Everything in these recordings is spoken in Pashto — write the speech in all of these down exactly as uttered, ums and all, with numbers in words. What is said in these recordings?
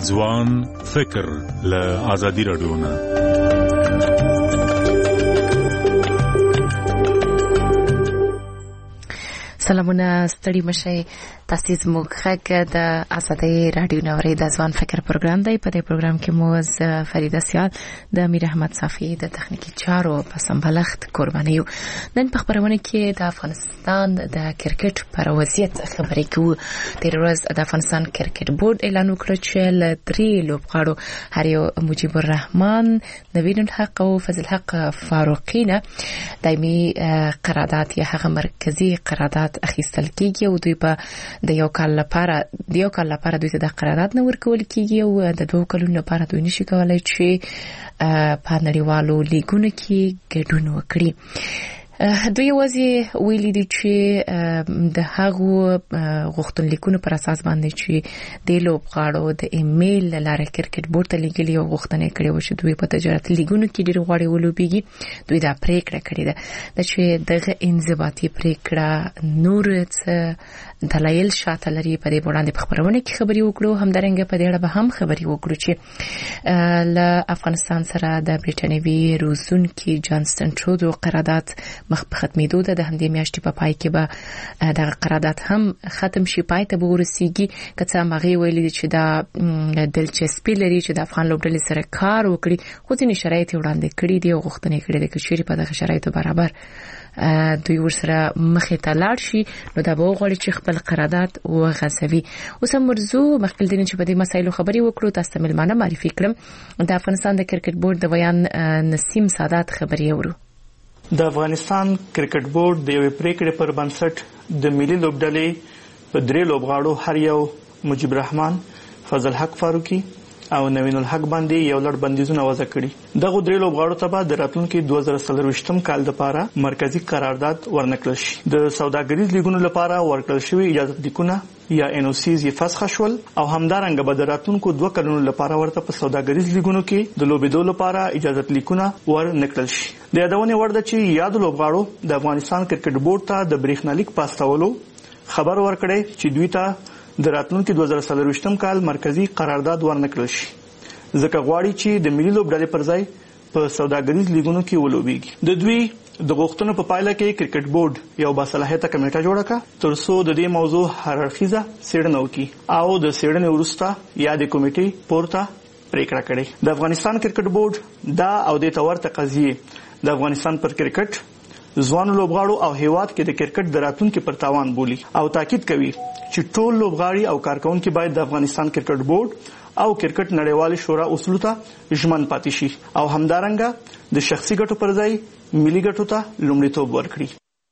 ځوان فکر له آزادي رادیو نه. سلامونه، ستړي مشئ. تاسو زموږ غږ د آزادۍ رادیو نوري د ځوان فکر پروګرام دی. په دې پروګرام کې مو فریده سیال د امیر احمد صافی د تخنیکی چارو په سمبلښت قرباني یو. نن په خبرونه کې د افغانستان د کرکټ پر وضعیت خبرې کوو. د ورځ د افغانستان کرکټ بورډ اعلان وکړ چې ل درې لوبغاړو هر یو مجيب الرحمن، نوین الحق او فضل الحق فاروقی نه دایمي قرارداد یا هغه مرکزی قرارداد اخیستل کیږي او دوی په د یو کال لپاره د یو کال لپاره دوی ته د قرارداد نه ورکول کیږي او د دوه کلونو لپاره دوی نشي کولای چې په نړیوالو لیګونو کې ګډون وکړي. دوی وځي ویلي دي چې د هغو غوښتنلیکونو پر اساس باندې چې د لوبغاړو د ایمیل لاره کرکټ بورډ ته لیږلي او غوښتنه کړې و چې دوی په تجارت لیګونو کې ډېر غواړي ولوبېږي. دوی دا پریکړه کړې ده چې دغه انضباطي پریکړه نور څه دلایل شاته لري. په دې وړاندې په خبرونه کې خبري وکړو، همدارنګه په دې اړه به هم خبري وکړو چې له افغانستان سره د برټانوي روزونکي جانسن ټرودو قرارداد مخ په ختمېدو ده. د همدې میاشتې په پای کې به دغه قرارداد هم ختم شي، پای ته به ورسیږي. که څه هم هغې ویلي دي چې دا دلچسپي لري چې د افغان لوبډلې سره کار وکړي، خو ځینې شرایط یې وړاندې کړي دي او غوښتنې کړي دي که چیرې په دغه شرایطو برابر دوی ورسره مخې ته لاړ شي نو دا به وغواړي چې خپل قرارداد وغځوي. اوس هم ورځو مخکې دې چې په دې مسایلو خبرې وکړو. تاسو ته مېلمانه معرفي کړم. د افغانستان د کرکټ بورډ د بیان نسیم سادات خبرې اورو. د افغانستان کرکټ بورډ د یوې پریکړې پر بنسټ د ملي لوبډلې په درې لوبغاړو هر یو مجيب الرحمن، فضل الحق فاروقی او نوین الحق باندې یو لړ بندیزونه وضع کړي. دغه درې لوبغاړو ته به د راتلونکي دوه زره څلرویشتم کال لپاره مرکزی قرارداد ورنکړل شي. د سوداګریز لیګونو لپاره ورکړل شوی اجازه لیکونه یا ان او سیز یې فسخ شول او همدارنګه به د راتلونکو دوه کلونو لپاره ورته په سوداګریز لیګونو کې د لوبېدو لپاره اجازه لیکونه ورنکړل شي. د یادونې وړ ده چې یاد لوبغاړو د افغانستان کرکټ بورډ ته د برېښنالیک پاستولو خبر ورکړی چې دوی ته د راتلونکي دوه زره څلرویشتم کال مرکزی قرارداد ورنکړل شي، ځکه غواړي چې د ملي لوبډلې پر ځای په سوداګریز لیګونو کې ولوبېږي. د دوی د غوښتنو په پایله کې کرکټ بورډ یو باصلاحیته کمیټه جوړه کړه تر څو د دې موضوع هر اړخیزه څېړنه وکړي او د څېړنې وروسته یا د کمیټې پورته پریکړه کړې. د افغانستان کرکټ بورډ دا او د تورته قضیه د افغانستان پر کرکټ، ځوان لوبغاړو او هیواد کې د کرکټ د راتلونکي پر تاوان بولي او تاکید کوي چې ټول لوبغاړي او کارکونکي باید د افغانستان کرکټ بورډ او کرکټ نړیوالې شورا اصولو ته ژمن پاتې شي او همدارنګه د شخصي ګټو پر ځای ملي ګټو ته لومړیتوب ورکړي.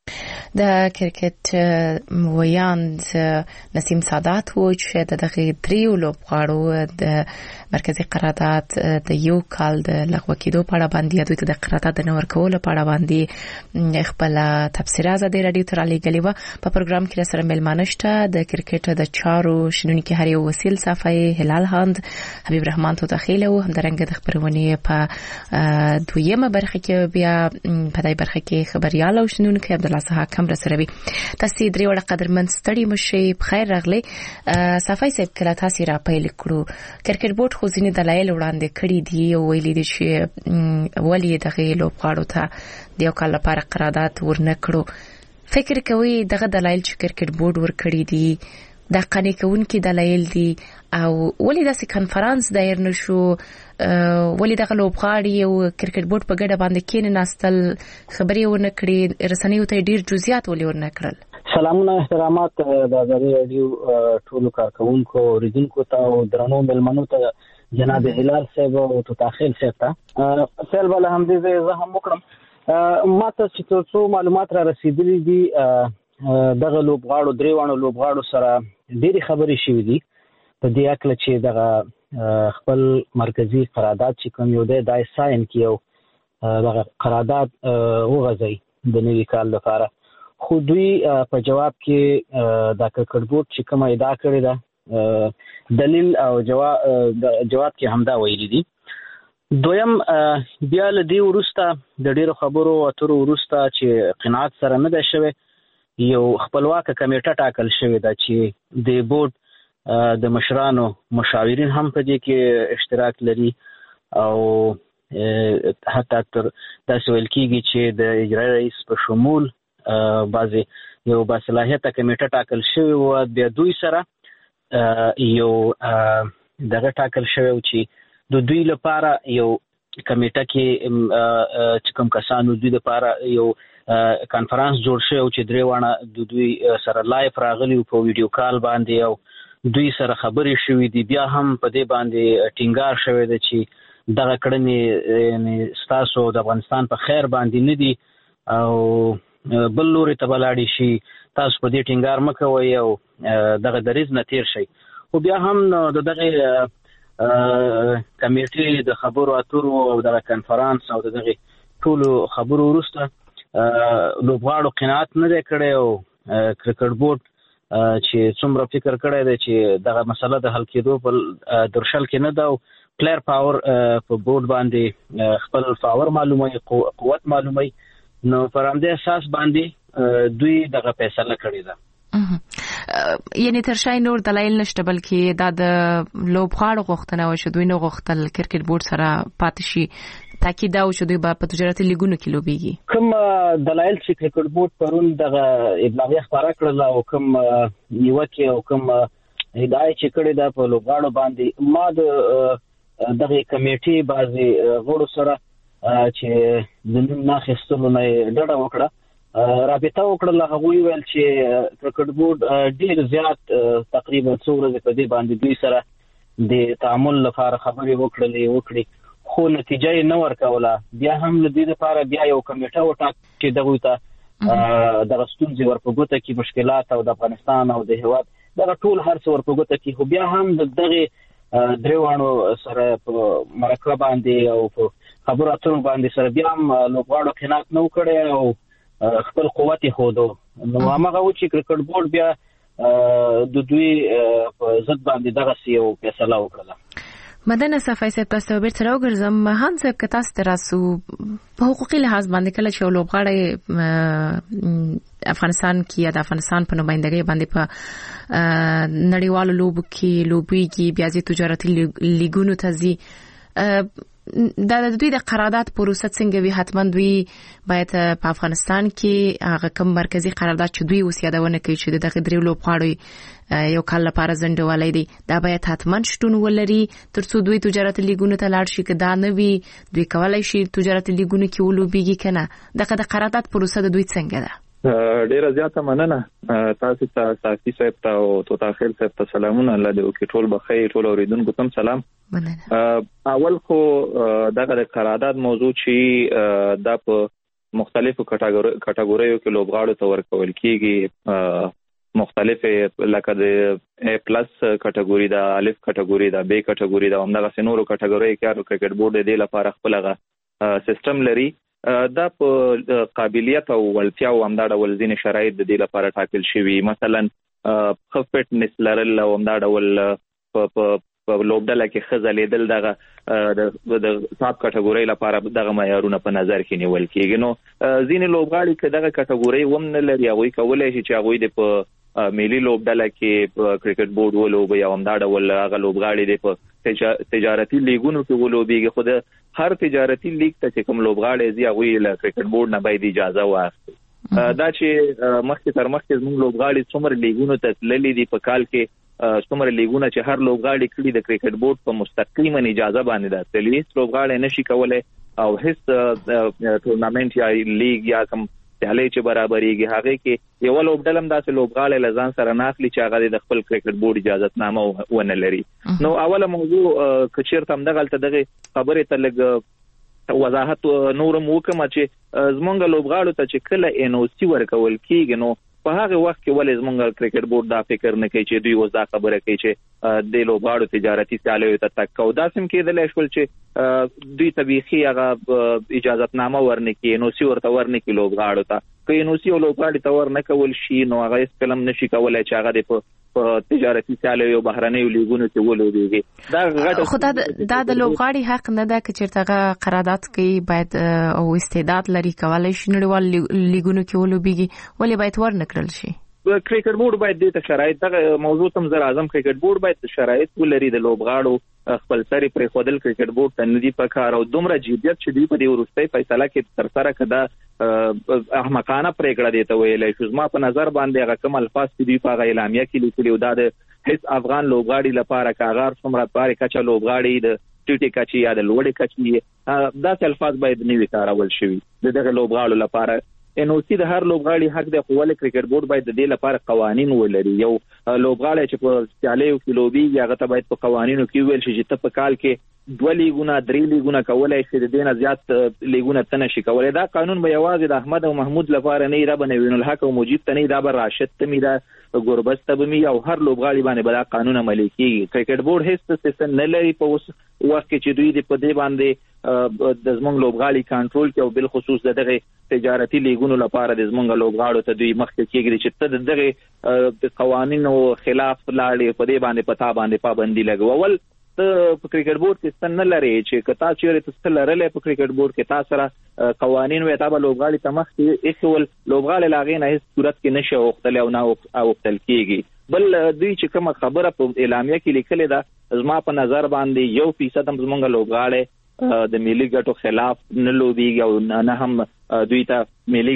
د کرکټ ویاند نسیم سادات و چې د دغه دریو لوبغاړو د مرکزی قرارداد د یو کال د لغوه کېدو په اړه باندې دوی ته د قرارداد د نه ورکولو په اړه باندې خپل تبصره آزادۍ رادیو ته رالیږلې وه. په پروګرام کې راسره مېلمانه شته د کرکټ د چارو شنونکي هر یو وسیل صافی، هلال هاند، حبیب رحمان توتاخیل او همدارنګه د خبرونې په دویمه برخه کې بیا په دې برخه کې خبريال او شنونکي عبدالله صحاک هم راسره وي. تاسو درې وړه قدرمن ستړي مشئ، بخیر راغلی. صافی صاحب کله تاسو را پیل کړو کرکټ بورډ خو ځینې دلایل وړاندې کړي دي او ویلي دي چې ولې دغه لوبغاړو ته د یو کال لپاره قرارداد ورنکړو. فکر کوي دغه دلایل چې کرکټ بورډ ورکړي دي د قانع کوونکي دلایل دي او ولې داسې کنفرانس دایر نشو، ولې دغه لوبغاړي او کرکټ بورډ په ګډه باندې کېناستل، خبرې ونه کړې، رسنیو ته ډیر جزئیات ولې ورنه کړل؟ سلامونه، احترامات د آزادۍ رادیو ټولو کارکونکو اوریدونکو ته او درنو مېلمنو ته، جناب هلال صاحب او توتاخیل صاحب ته سیل بل هم دې زه هم وکړم. ما ته چې څو معلومات را رسیدلي دي دغه لوبغاړو درې وانه لوبغاړو سره ډېری خبرې شوې دي په دې اکله چې دغه خپل مرکزی قرارداد چې کوم یو دی دا ساين کې یو دغه قرارداد وغځي د نوي کال لپاره. خو دوی په جواب کې د کرکټ بورډ چې کومه ادعا کړې ده دلیل او جواب جواب کې همدا ویلي دي. دویم بیا له دې وروسته د ډېرو خبرو اترو وروسته چې قناعت سره نه ده شوې، یو خپلواکه کمیټه ټاکل شوې ده چې د بورډ د مشرانو مشاورین هم په دې کې اشتراک لري او حتی تر داسې ویل کېږي چې د اجرایي رئیس په شمول بعضې یو باصلاحیته کمیټه ټاکل شوې وه. بیا دوی سره یو دغه ټاکل شوی و چې د دوی لپاره یو کمیټه کې چې کوم کسانو دوی لپاره یو کانفرنس جوړ شوی و چې درې واړه د دوی سره لایف راغلي په ویډیو کال باندې او دوی سره خبرې شوې دي. بیا هم په دې باندې ټینګار شوی دی چې دغه کړنې ستاسو د افغانستان په خیر باندې نه دي او بل لوري ته به لاړې شي، تاسو په دې ټینګار مه کوئ او دغه دریځ نه تیر شئ. خو بیا هم د دغه کمیټې د خبرو اترو او دغه کنفرانس او دغه ټولو خبرو وروسته لوبغاړو قناعت نه دی کړی او کرکټ بورډ چې څومره فکر کړی دی چې دغه مسله د حل کېدو په درشل کې نه ده او پلیر پاور په بورډ باندې خپل پاور معلوموي، قوت معلوموي، نو پر همدې اساس باندې دوی دغه فیصله کړې ده. یعنی تر شای نور دلایل نشته بلکې دا د لوبغاړو غوښتنه و چې دوی نه غوښتل کرکټ بورډ سره پاتې شي، تاکید دا و چې دوی به په تجارتي لیګونو کې لوبېږي. کوم دلایل چې کرکټ بورډ پرون دغه ابلاغیه خپاره کړله او کوم نیوکې او کوم هدایت چې کړی ده په لوبغاړو باندې، ما د دغه کمیټې بعضې غړو سره چې د نوم نه اخیستلو نه یې ډډه وکړه، رابطه وکړله. هغوی ویل چې کرکټ بورډ ډېر زیات تقریبا څو ورځې په دې باندې دوی سره د تعامل لپاره خبرې وکړلې وکړې خو نتیجه یې نه ورکوله. بیا هم له دې لپاره بیا یو کمیټه وټاکل چې دغوی ته دغه ستونزې ور په ګوته کړي، مشکلات او د افغانستان او د هېواد دغه ټول هر څه ور په ګوته کړي. خو بیا هم د دغې درې واړو سره په مرکه باندې او په خبرو اترو باندې سره بیا هم لوبغاړو قناعت نه و کړی او خپل قوت یې ښودو. نو هماغه و چې کرکټ بورډ بیا د دوی په ضد باندې دغسې یو فیصله وکړله. مدنه صفای صاحب تاسو ته بیرته راوګرځم. هان صاحب که تاسو ته راسو په حقوقي لحاظ باندې کله چې لوبغاړی افغانستان کې یا د افغانستان په نمائندګۍ باندې په نړیوالو لوبو کې لوبېږي، بیا ځي تجارتي لیګونو ته ځي، دا د دوی د قرارداد پروسه څنګه وي؟ حتما دوی باید په افغانستان کې هغه کوم مرکزی قرارداد چې دوی اوس یادونه کوي چې دغه درې لوبغاړو یو کال لپاره ځنډولی دی، دا باید حتما شتون ولري ترڅو دوی تجارتي لیګونو ته لاړ شي. که دا نه وي دوی کولی شي تجارتي لیګونو کې ولوبېږي که نه؟ دغه د قرارداد پروسه د دوی څنګه ده؟ ډیره زیاته مننه تاسو ته، صافي صاحب ته او توتا خیر صاحب ته سلامونه. الله دې وکړي ټول بخیر، ټول اوریدونکو ته سلام. اول خو دغه د قرارداد موضوع چې دا په مختلفو کټګوریو کې لوبغاړو ته ورکول کیږي، مختلف لکه د A پلس کټګوري دا، الف کټګوري دا، B کټګوري دا، همدغه نورو کټګوري کې کرکټ بورډ دې لپاره خپل هغه سیستم لري. دا په قابلیت او ولتیا او همدا ډول ځینې شرایط د دې لپاره ټاکل شوي، مثلا ښه فټنس لرل او همدا ډول په لوبډله کې ښه ځلېدل، دغه د ټاپ کټګورۍ لپاره دغه معیارونه په نظر کې نیول کېږي. نو ځینې لوبغاړي که دغه کټګورۍ هم نه لري، هغوی کولی شي چې هغوی د په ملي لوبډله کې په کرکټ بورډ ولوبي او همدا ډول هغه لوبغاړي د په تجارتي لیګونو کې ولوبېږي. خو د هر تجارتي لیګ ته چې کوم لوبغاړي ځي هغوی له کرکټ بورډ نه باید اجازه واخلي. دا چې مخکې تر مخکې زموږ لوبغاړي څومره لیګونو ته تللي دي په کال کې، څومره لیګونه چې هر لوبغاړي کړي د کرکټ بورډ په مستقیما اجازه باندې ده تللي، هیڅ لوبغاړی نشي کولی او هیڅ ټورنامنټ یا لیګ یا کوم سیالۍ چې برابرېږي هغې کې یوه لوبډله هم داسې لوبغاړی له ځان سره نه اخلي چې هغه د خپل کرکټ بورډ اجازتنامه ونه لري. نو اوله موضوع که چېرته همدغلته دغې خبرې ته لږ وضاحت نورم وکړم چې زمونږ لوبغاړو ته چې کله ان او سي ورکول کېږي، نو په هغه وخت کې ولې زمونږ کرکټ بورډ دا فکر نه کوي چې دوی اوس دا خبره کوي چې د لوبغاړو تجارتي سیالیو ته تګ کوو؟ داسې هم کېدلی شول چې دوی ته بیخي هغه اجازتنامه ورنه کړي، ان او سي ورته ورنه کړي لوبغاړو ته. که ان او سي او لوبغاړي ته ورنه کول شي نو هغه هېڅکله هم نشي کولی چې هغه د په تجارتي سیالیو بهرنیو لیګونو کې ولوبېږي. خو دا د لوبغاړي حق نه ده که چېرته هغه قرارداد کوي باید او استعداد لري کولی شي نړیوال لیګونو کې ولوبېږي، ولې باید ورنه کړل شي؟ کرکټ بورډ باید د شرایط دغه موضوع تم زر اعظم کرکټ بورډ باید شرایط ولري د لوبغاړو خپل سری پر خودل کرکټ بورډ ته ندي پکار او دومره جديت چې دی په دې ورستۍ فیصله کې تر سره کده احمقانه پریکړه دی ته ویلې شو زما په نظر باندې هغه کوم الفاظ چې دی په اعلامیه کې لیکلي او دا د هیڅ افغان لوبغاړي لپاره کاغار څومره پاره کچا لوبغاړي د ټیټي کچي یا د لوړې کچي دا الفاظ باید نوي کارول شي دغه لوبغاړو لپاره ان او سي د هر لوبغاړي حق د خپل کرکټ بورډ باید د دې لپاره قوانين ولري یو لوبغاړی چې په سیالیو کې لوبي هغه ته باید په قوانینو کې ویل شي چې ته په کال کې دوه لیګونه درې لیګونه کولای شي د دې نه زیات لیګونه تنه شي کولای دا قانون به یوازې د احمد او محمود لپاره نه را بنوین الحق او مجید ته نه دا بر راشد ته دا ګوربست ته به او هر لوبغاړي باندې بل قانون عملي کیږي کرکټ بورډ هیڅ څه نه لري په وخت کې چې دوی په دې باندې د زمونږ لوبغاړي کنټرول کوي او بل خصوص دغه تجارتي لیګونو لپاره د زمونږ لوبغاړو ته دوی مخکې کېږي چې ته دغه قوانینو خلاف لاړې په دې باندې پتا باندې پابندي لګول ته په کرکټ بورډ کې ستنه لري چې کتا چیرې تاسو لرلې په کرکټ بورډ کې تاسو سره قوانين وي تابع لوبغاړي ته مخکې ایسول لوبغاړي لاغې نه هیڅ صورت کې نشه وختل او نه او وختل کېږي بل دوی چې کوم خبره په اعلامیه کې لیکلې ده زما په نظر باندې یو فیصد هم زمونږ لوبغاړي د ملي ګټو خلاف نه لوبيږي او نه هم دوی ته ملي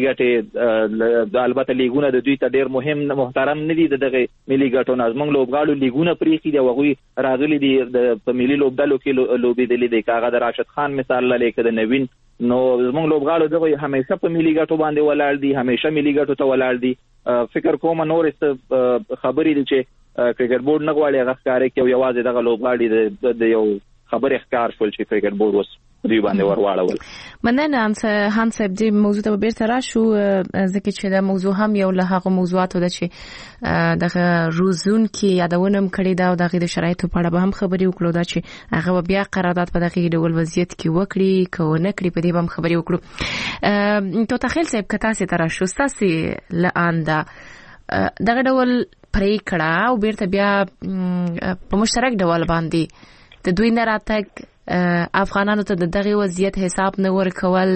ګټې د البته لیګونه د دوی ته ډیر مهم محترم نه دي دغه ملي ګټو نظمنګ لوبغاړو لیګونه پریخي دی وغوي راغلي دي په ملي لوبډلو کې لوبي دي د کاغذ راشد خان مثال لکه د نوین نو زمونږ لوبغاړو دغه همیشه په ملي ګټو باندې ولاړ دي همیشه ملي ګټو ته ولاړ دي فکر کوم نور خبرې دي چې کرکټ بورډ نه غواړي هغه ښکارې کوي یوازې دغه لوبغاړي د یو خبر اخکار شول چې کرکټ بورډ وس دوی باندې ورواړول مننه هانس صاحب دې موضوع ته بیرته راشو ځکه چې دا موضوع هم یو له هغه موضوعاتو ده چې دغه روزون کې یادونه کړې ده او دغه د شرایطو په اړه به هم خبرې وکړو دا چې هغه بیا قرارداد په دغه ډول وضعیت کې وکړي کو نه کړی په دې به هم خبرې وکړو تو تخیل صاحب کتا سي تر شو ستاسي لاندا دغه ډول پریکړه او بیرته بیا په مشترک ډول باندې د دوی نه راتګ افغانانو ته د دغه وضعیت حساب نه ورکول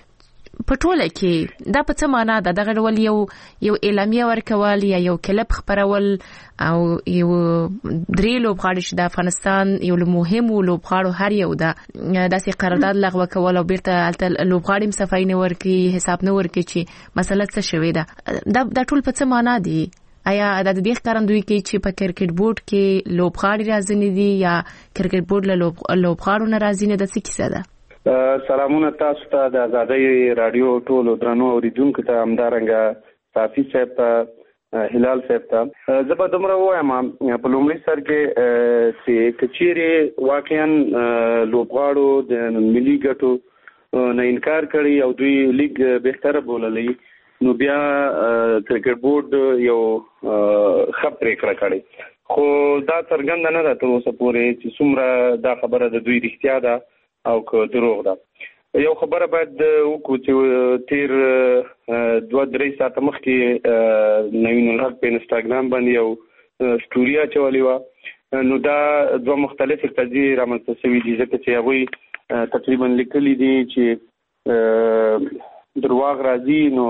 په ټوله کې دا په څه معنا ده دغه ډول یو یو اعلامیه ورکول یا یو کلب خبرول او یو درې لوبغاړي چې د افغانستان یو له مهمو لوبغاړو هر یو ده داسې قرارداد لغوه کول او بیرته لوبغاړي مصفای نه ورکي حساب نه ورکي چې مسله څه شوې ده دا ټول په څه معنا دي آیا د دې ښکارندوی کې چې په کرکټ بورډ کې لوبغاړي راځي نه دي یا کرکټ بورډ له لوبغاړو ناراضي نه ده څه کیسه ده سلامونه تاسو ته د آزادۍ رادیو ټولو درنو اوریدونکو ته همدارنګه صافي صاحب ته هلال صاحب ته زه به دومره وایم په لومړي سر کې چې کچېرې واقعا لوبغاړو د ملي ګټو نه انکار کړي او دوی لیګ بهتره بوللې نو بیا کرکټ بورډ یو خبر پریکړه کړې خو دا څرګند نه ده تر اوسه پورې چې څومره دا خبره د دوی رښتیا ده او که دروغ ده یو خبره باید وکړو چې تیر دوه درې ساعته مخکې نوین الحق په انستاګرام باندې یو سټوري اچولې وه نو دا دوه مختلفې قضیې رامنځته شوي دي ځکه چې هغوی تقریبا لیکلي دي چې درواغ راځي نو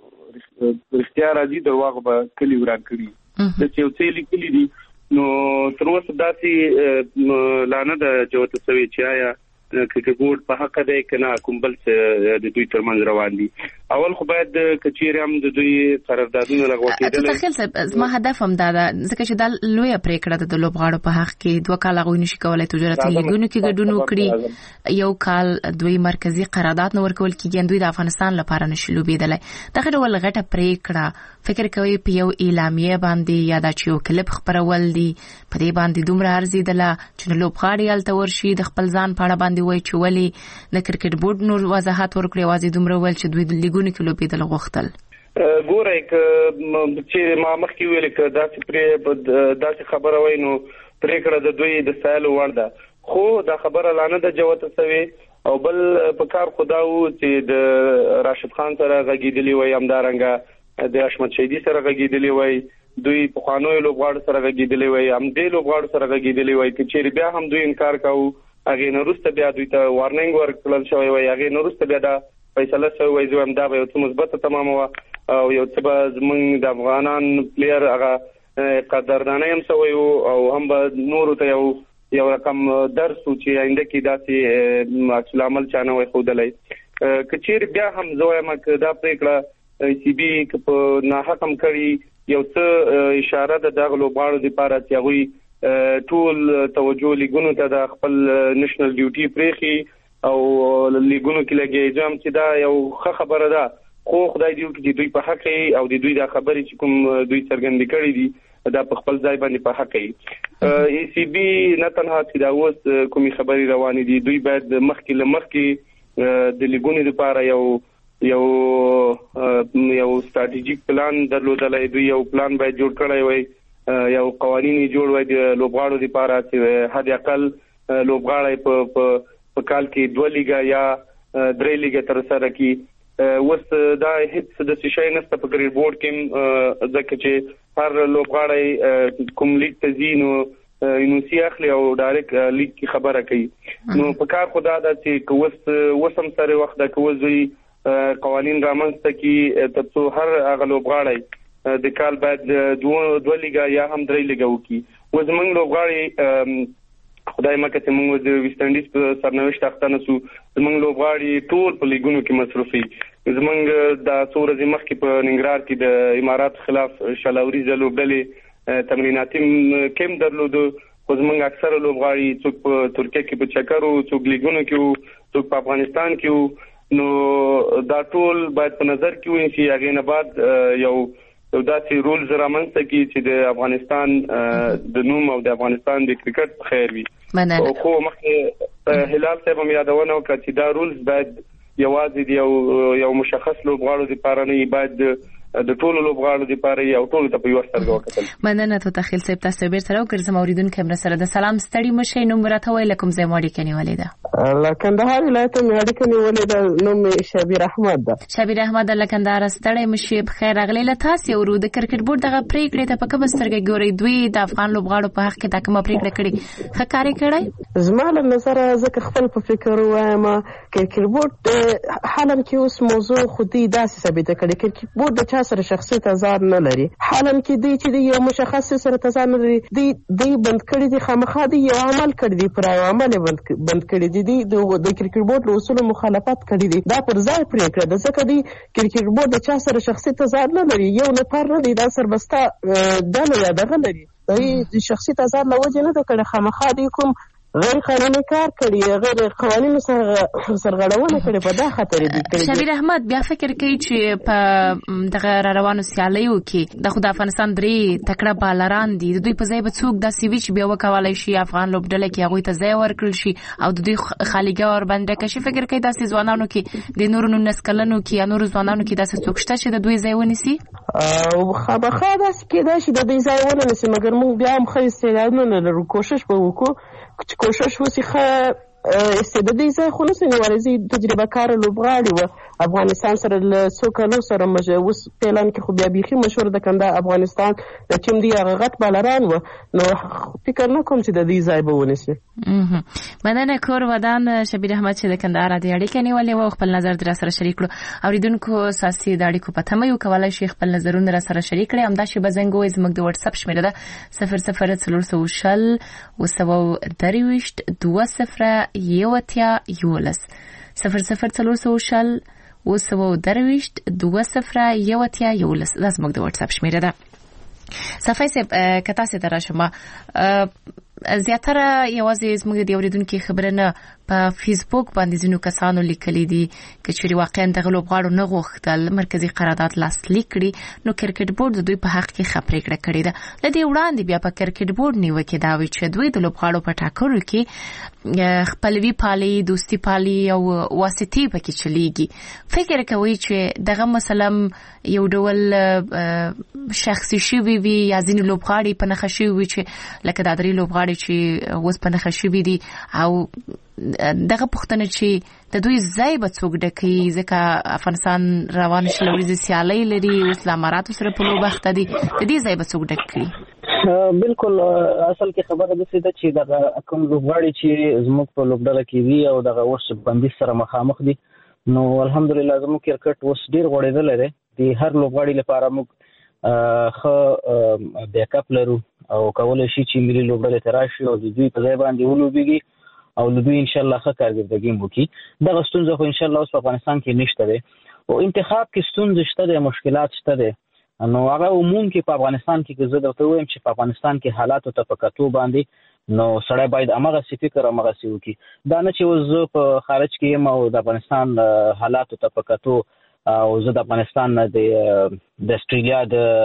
رښتیا راځي درواغ به کلی وران کړي د چې یو څه لیکلي دي نو تر اوسه داسې لانه د جوته سوي چې آیا کرکټ بورډ په حق دی کنه کوم بل څه د دوی ترمنځ روان دي اول خو باید کچېرې هم د دوی قراردادونه لغوه کېدل تخیل صاحب زما هدف هم دا ده ځکه چې دا لویه پریکړه ده د لوبغاړو په حق کې دوه کال غوښنه شي کولای تجارتي لیګونو کې ګډون وکړي یو کال دوی مرکزی قرارداد نور کول کېږي دوی د افغانستان لپاره نشي لوبېدلای دغه ډول غټه پریکړه فکر کوي په یو اعلامیه باندې یا د چيو کلب خبرول دي په دې باندې دومره ارزیدله چې لوبغاړي الته ورشي د خپل ځان په اړه باندې وای چې ولی د کرکټ بورډ نور وضاحت ورکړي واځي دومره ول چې دوی د لیګونو کې لوبېدل غوښتل ګورئ چې ما مخکې ویل ک داسې پرې داسې خبره وای نو پریکړه د دوی د سایلو وړ ده خو دا خبره لانه د جوته سوي او بل په کار خداو چې د راشد خان سره غږیدلی وای همدارنګه د اشمت شهیدی سره غږیدلی وای دوی په قانوني لوبغاړو سره غږیدلی وای هم د لوبغاړو سره غږیدلی وای چې بیا هم دوی انکار کاوه هغه نورسته بیا دوی ته وارننګ ورکړل شوی وای هغه نورسته بیا دا فیصله شوی وای زم دا به یو مثبت تمام و او یو څه به زمونږ د افغانان پلیر هغه قدردانه هم سوی او هم به نورو ته یو یو رقم درس چې آینده کې داسې عکس العمل چانه وي ښودلی. که چیرې بیا هم زه وایم که دا پرېکړه ای سی بي که په ناحق هم کړي یو څه اشاره ده دغه لوبغاړو دپاره چې هغوی ټول توجه لیګونو ته د خپل نېشنل ډیوټي پرېښي او لیګونو کې لګېږي هم چې دا یو ښه خبره ده، خو خدای دې وکړي چې دوی په حق او د دوی دا خبرې چې کوم دوی څرګندې کړي دي دا په خپل ځای باندې په حق ای ای سی بي نه تنها چې دا اوس کومې خبرې روانې دي، دوی باید مخکې له مخکې د لیګونو لپاره یو یو یو ستراتیژیک پلان درلودلی، دوی یو پلان باید جوړ کړی وای، یو قوانین جوړ وای د لوبغاړو لپاره چې حد اقل لوبغاړی په په کال کې دوه لیګه یا درې لیګه ترسره کړي. اوس دا هیڅ د شي نشته په کرکټ بورډ کې، ځکه چې هر لوبغاړی کوم لیګ ته ځي نو انوسی اخلي او ډایرکټ لیګ کې خبره کوي. نو په کار خدا دا چې اوس وسم سره وخت د کوزوي قوانین رامنځته کړي ترڅو هر هغه لوبغاړی د کال بعد دوه دوه لیګه یا هم درې لیګه وکړي. اوس موږ لوبغاړي خدای مکه چې موږ د ویسټ انډیز په سرنوشت اخته نسو، زموږ لوبغاړي ټول په لیګونو کې مصروفي. زموږ د څو ورځې مخکې په ننګرهار کې د امارات خلاف شلاوريزه لوبډلې تمریناتي کیم درلودو، خو زموږ اکثره لوبغاړي څوک په ترکیه کې په چکرو، څوک لیګونو کې، څوک په افغانستان کې. نو دا ټول باید په نظر کې ونیسي، هغې نه بعد یو یو داسې رولز رامنځته کړي چې د افغانستان د نوم او د افغانستان د کرکټ په خیر وي. خو مخکې هلال صاحب هم یادونه وکړه چې دا رولز باید یوازې د یو مشخص لوبغاړو دپاره نه وي، باید د ټولو لوبغاړو دپاره یې او ټولو ته په یوه سترګه وکتل. مننه توتخیل صاحب، تاسو بېرته راوګرځم. اورېدونکی هم راسره د سلام ستړي مه شئ، نوم راته وایي له کوم ځای مو اړیکه نیولې ده؟ له کندهار ولایت مې اړیکه نیولې ده، نوم مې شبیر احمد ده. شبیر احمد له کندهاره ستړی مه شئ. بخیر راغلی. له تاسې اورو د کرکټ بورډ دغه پرېکړې ته په کومه سترګه ګورئ؟ دوی د افغان لوبغاړو په حق کې دا کومه پرېکړه کړې ښه کار یې کړی؟ زما له نظره ځکه خپل په فکر ووایم کرکټ بورډ حالا کې اوس موضوع خو دوی داسې ثابته کړې کرکټ بورډ د چا سره شخصي تضاد نه لري. حالا کې دوی چې یو مشخص سره تضاد نه لري، دوی دوی بند کړي دي، خامخا دوی یو عمل کړی دی، پر یو عمل بند کړي دي، دوی د کرکټ بورډ له اصولو مخالفت کړی دی. دا پر ځای پرېکړه ده، ځکه دوی کرکټ بورډ د چا سره شخصي تضاد نه لري، یو نفر نه دی، دا سربسته ډله یا دغه لري. دوی د شخصي تضاد له وجې نه ده کړې، خامخا دوی کوم غیر قانوني کار کړي، غیر قوانینو سره سرغړونه کړي، په دا خاطر دي. شبیر احمد بیا فکر کوي چې په دغه را روانو سیالیو کې د خو د افغانستان درې تکړه بالران دي، د دوی په ځای به څوک داسې وي چې بیا وکولی شي افغان لوبډله کې هغوی ته ځای ورکړل شي او د دوی خالیګاه ورباندې ډکه شي؟ فکر کوي داسې ځوانانو کې د نورو نولس کلنو کې یا نورو ځوانانو کې داسې څوک شته چې د دوی ځای ونیسي؟ خامخا داسې کېدای شي د دوی ځای ونه نیسي، مګر موږ بیا هم ښه استعدادونه لرو، کوشش به وکړو چې کوشش وسي ښه استعدادي ځای خو نسي نیولی. زه تجربه کاره لوبغاړي وه افغانستان سره له څو کلو سره اوس پیلان کې خو بیا بیخي مشهور د کنده افغانستان د ټیم دی هغه غټ بالران وه، نو فکر نه کوم چې د دې ځای به ونیسي. مننه کور ودان شبیر احمد چې د کندهار د اړیکه نیولې وه، خپل نظر در سره شریک کړو. اوریدونکو ساسي د اړیکو په تمه یو کولای شي خپل نظرونه را سره شریک کړي. همدا شی به زنګ وایي زموږ د واتس اپ شمیره ده صفر صفر څلور سوه شل اوه سوه درویشت دوه صفر یو اتیا یولس صفر صفر څلور سوه شل اوه سوه درویشت دوه صفر یو اتیا یولس دا زموږ د واتس اپ شمیره ده. صفای صاحب که تاسې ته راشم، زیاتره یوازې زموږ د اورېدونکي خبره نه په فیسبوک باندې ځینو کسانو لیکلي دي که چیرې واقعا دغه لوبغاړو نه غوښتل مرکزي قرارداد لاسلیک کړي نو کرکټ بورډ د دوی په حق کې ښه پرېکړه کړې ده. له دې وړاندې بیا په کرکټ بورډ نیوکې دا وي چې دوی د لوبغاړو په ټاکلو کې خپلوي پالي، دوستي پالي او واسطې پکې چلیږي. فکر کوي چې دغه مثلا یو ډول شخصي شوي وي یا ځینې لوبغاړي په نښه شوي وي چې لکه دا درې لوبغاړي چې اوس په نښه شوي دي او دغه پوښتنه چې د دوی ځای به څوک ډکوي، ځکه افغانستان روان شلوریزې سیالۍ لري، اوس له اماراتو سره په لوبه اخته دي، د دې ځای به څوک ډک کړي؟ بالکل اصل کې خبره داسې ده چې دغه کوم لوبغاړي چې زموږ په لوبډله کې وي او دغه اوس بندیز سره مخامخ دي، نو الحمدلله زموږ کرکټ اوس ډېر غوړېدلی دی. د هر لوبغاړي لپاره موږ خو بیک اپ لرو او کولای شي چې ملي لوبډلې ته راشي او د دوی په ځای باندې ولوبېږي او د دوی ان شاء الله ښه کارکردګي وکړي. دغه ستونزه خو ان شاء الله اوس په افغانستان کې نشته دی او انتخاب کې ستونزې شته دی، مشکلات شته دی. نو هغه عموم کې په افغانستان کې زه درته وایم چې په افغانستان کې حالاتو ته په کتو باندې نو سړی باید همغسې فکر همغسې وکړي. دا نه چې اوس زه په خارج کې یم او د افغانستان حالاتو ته په کتو او زه د افغانستان نه د استرالیا د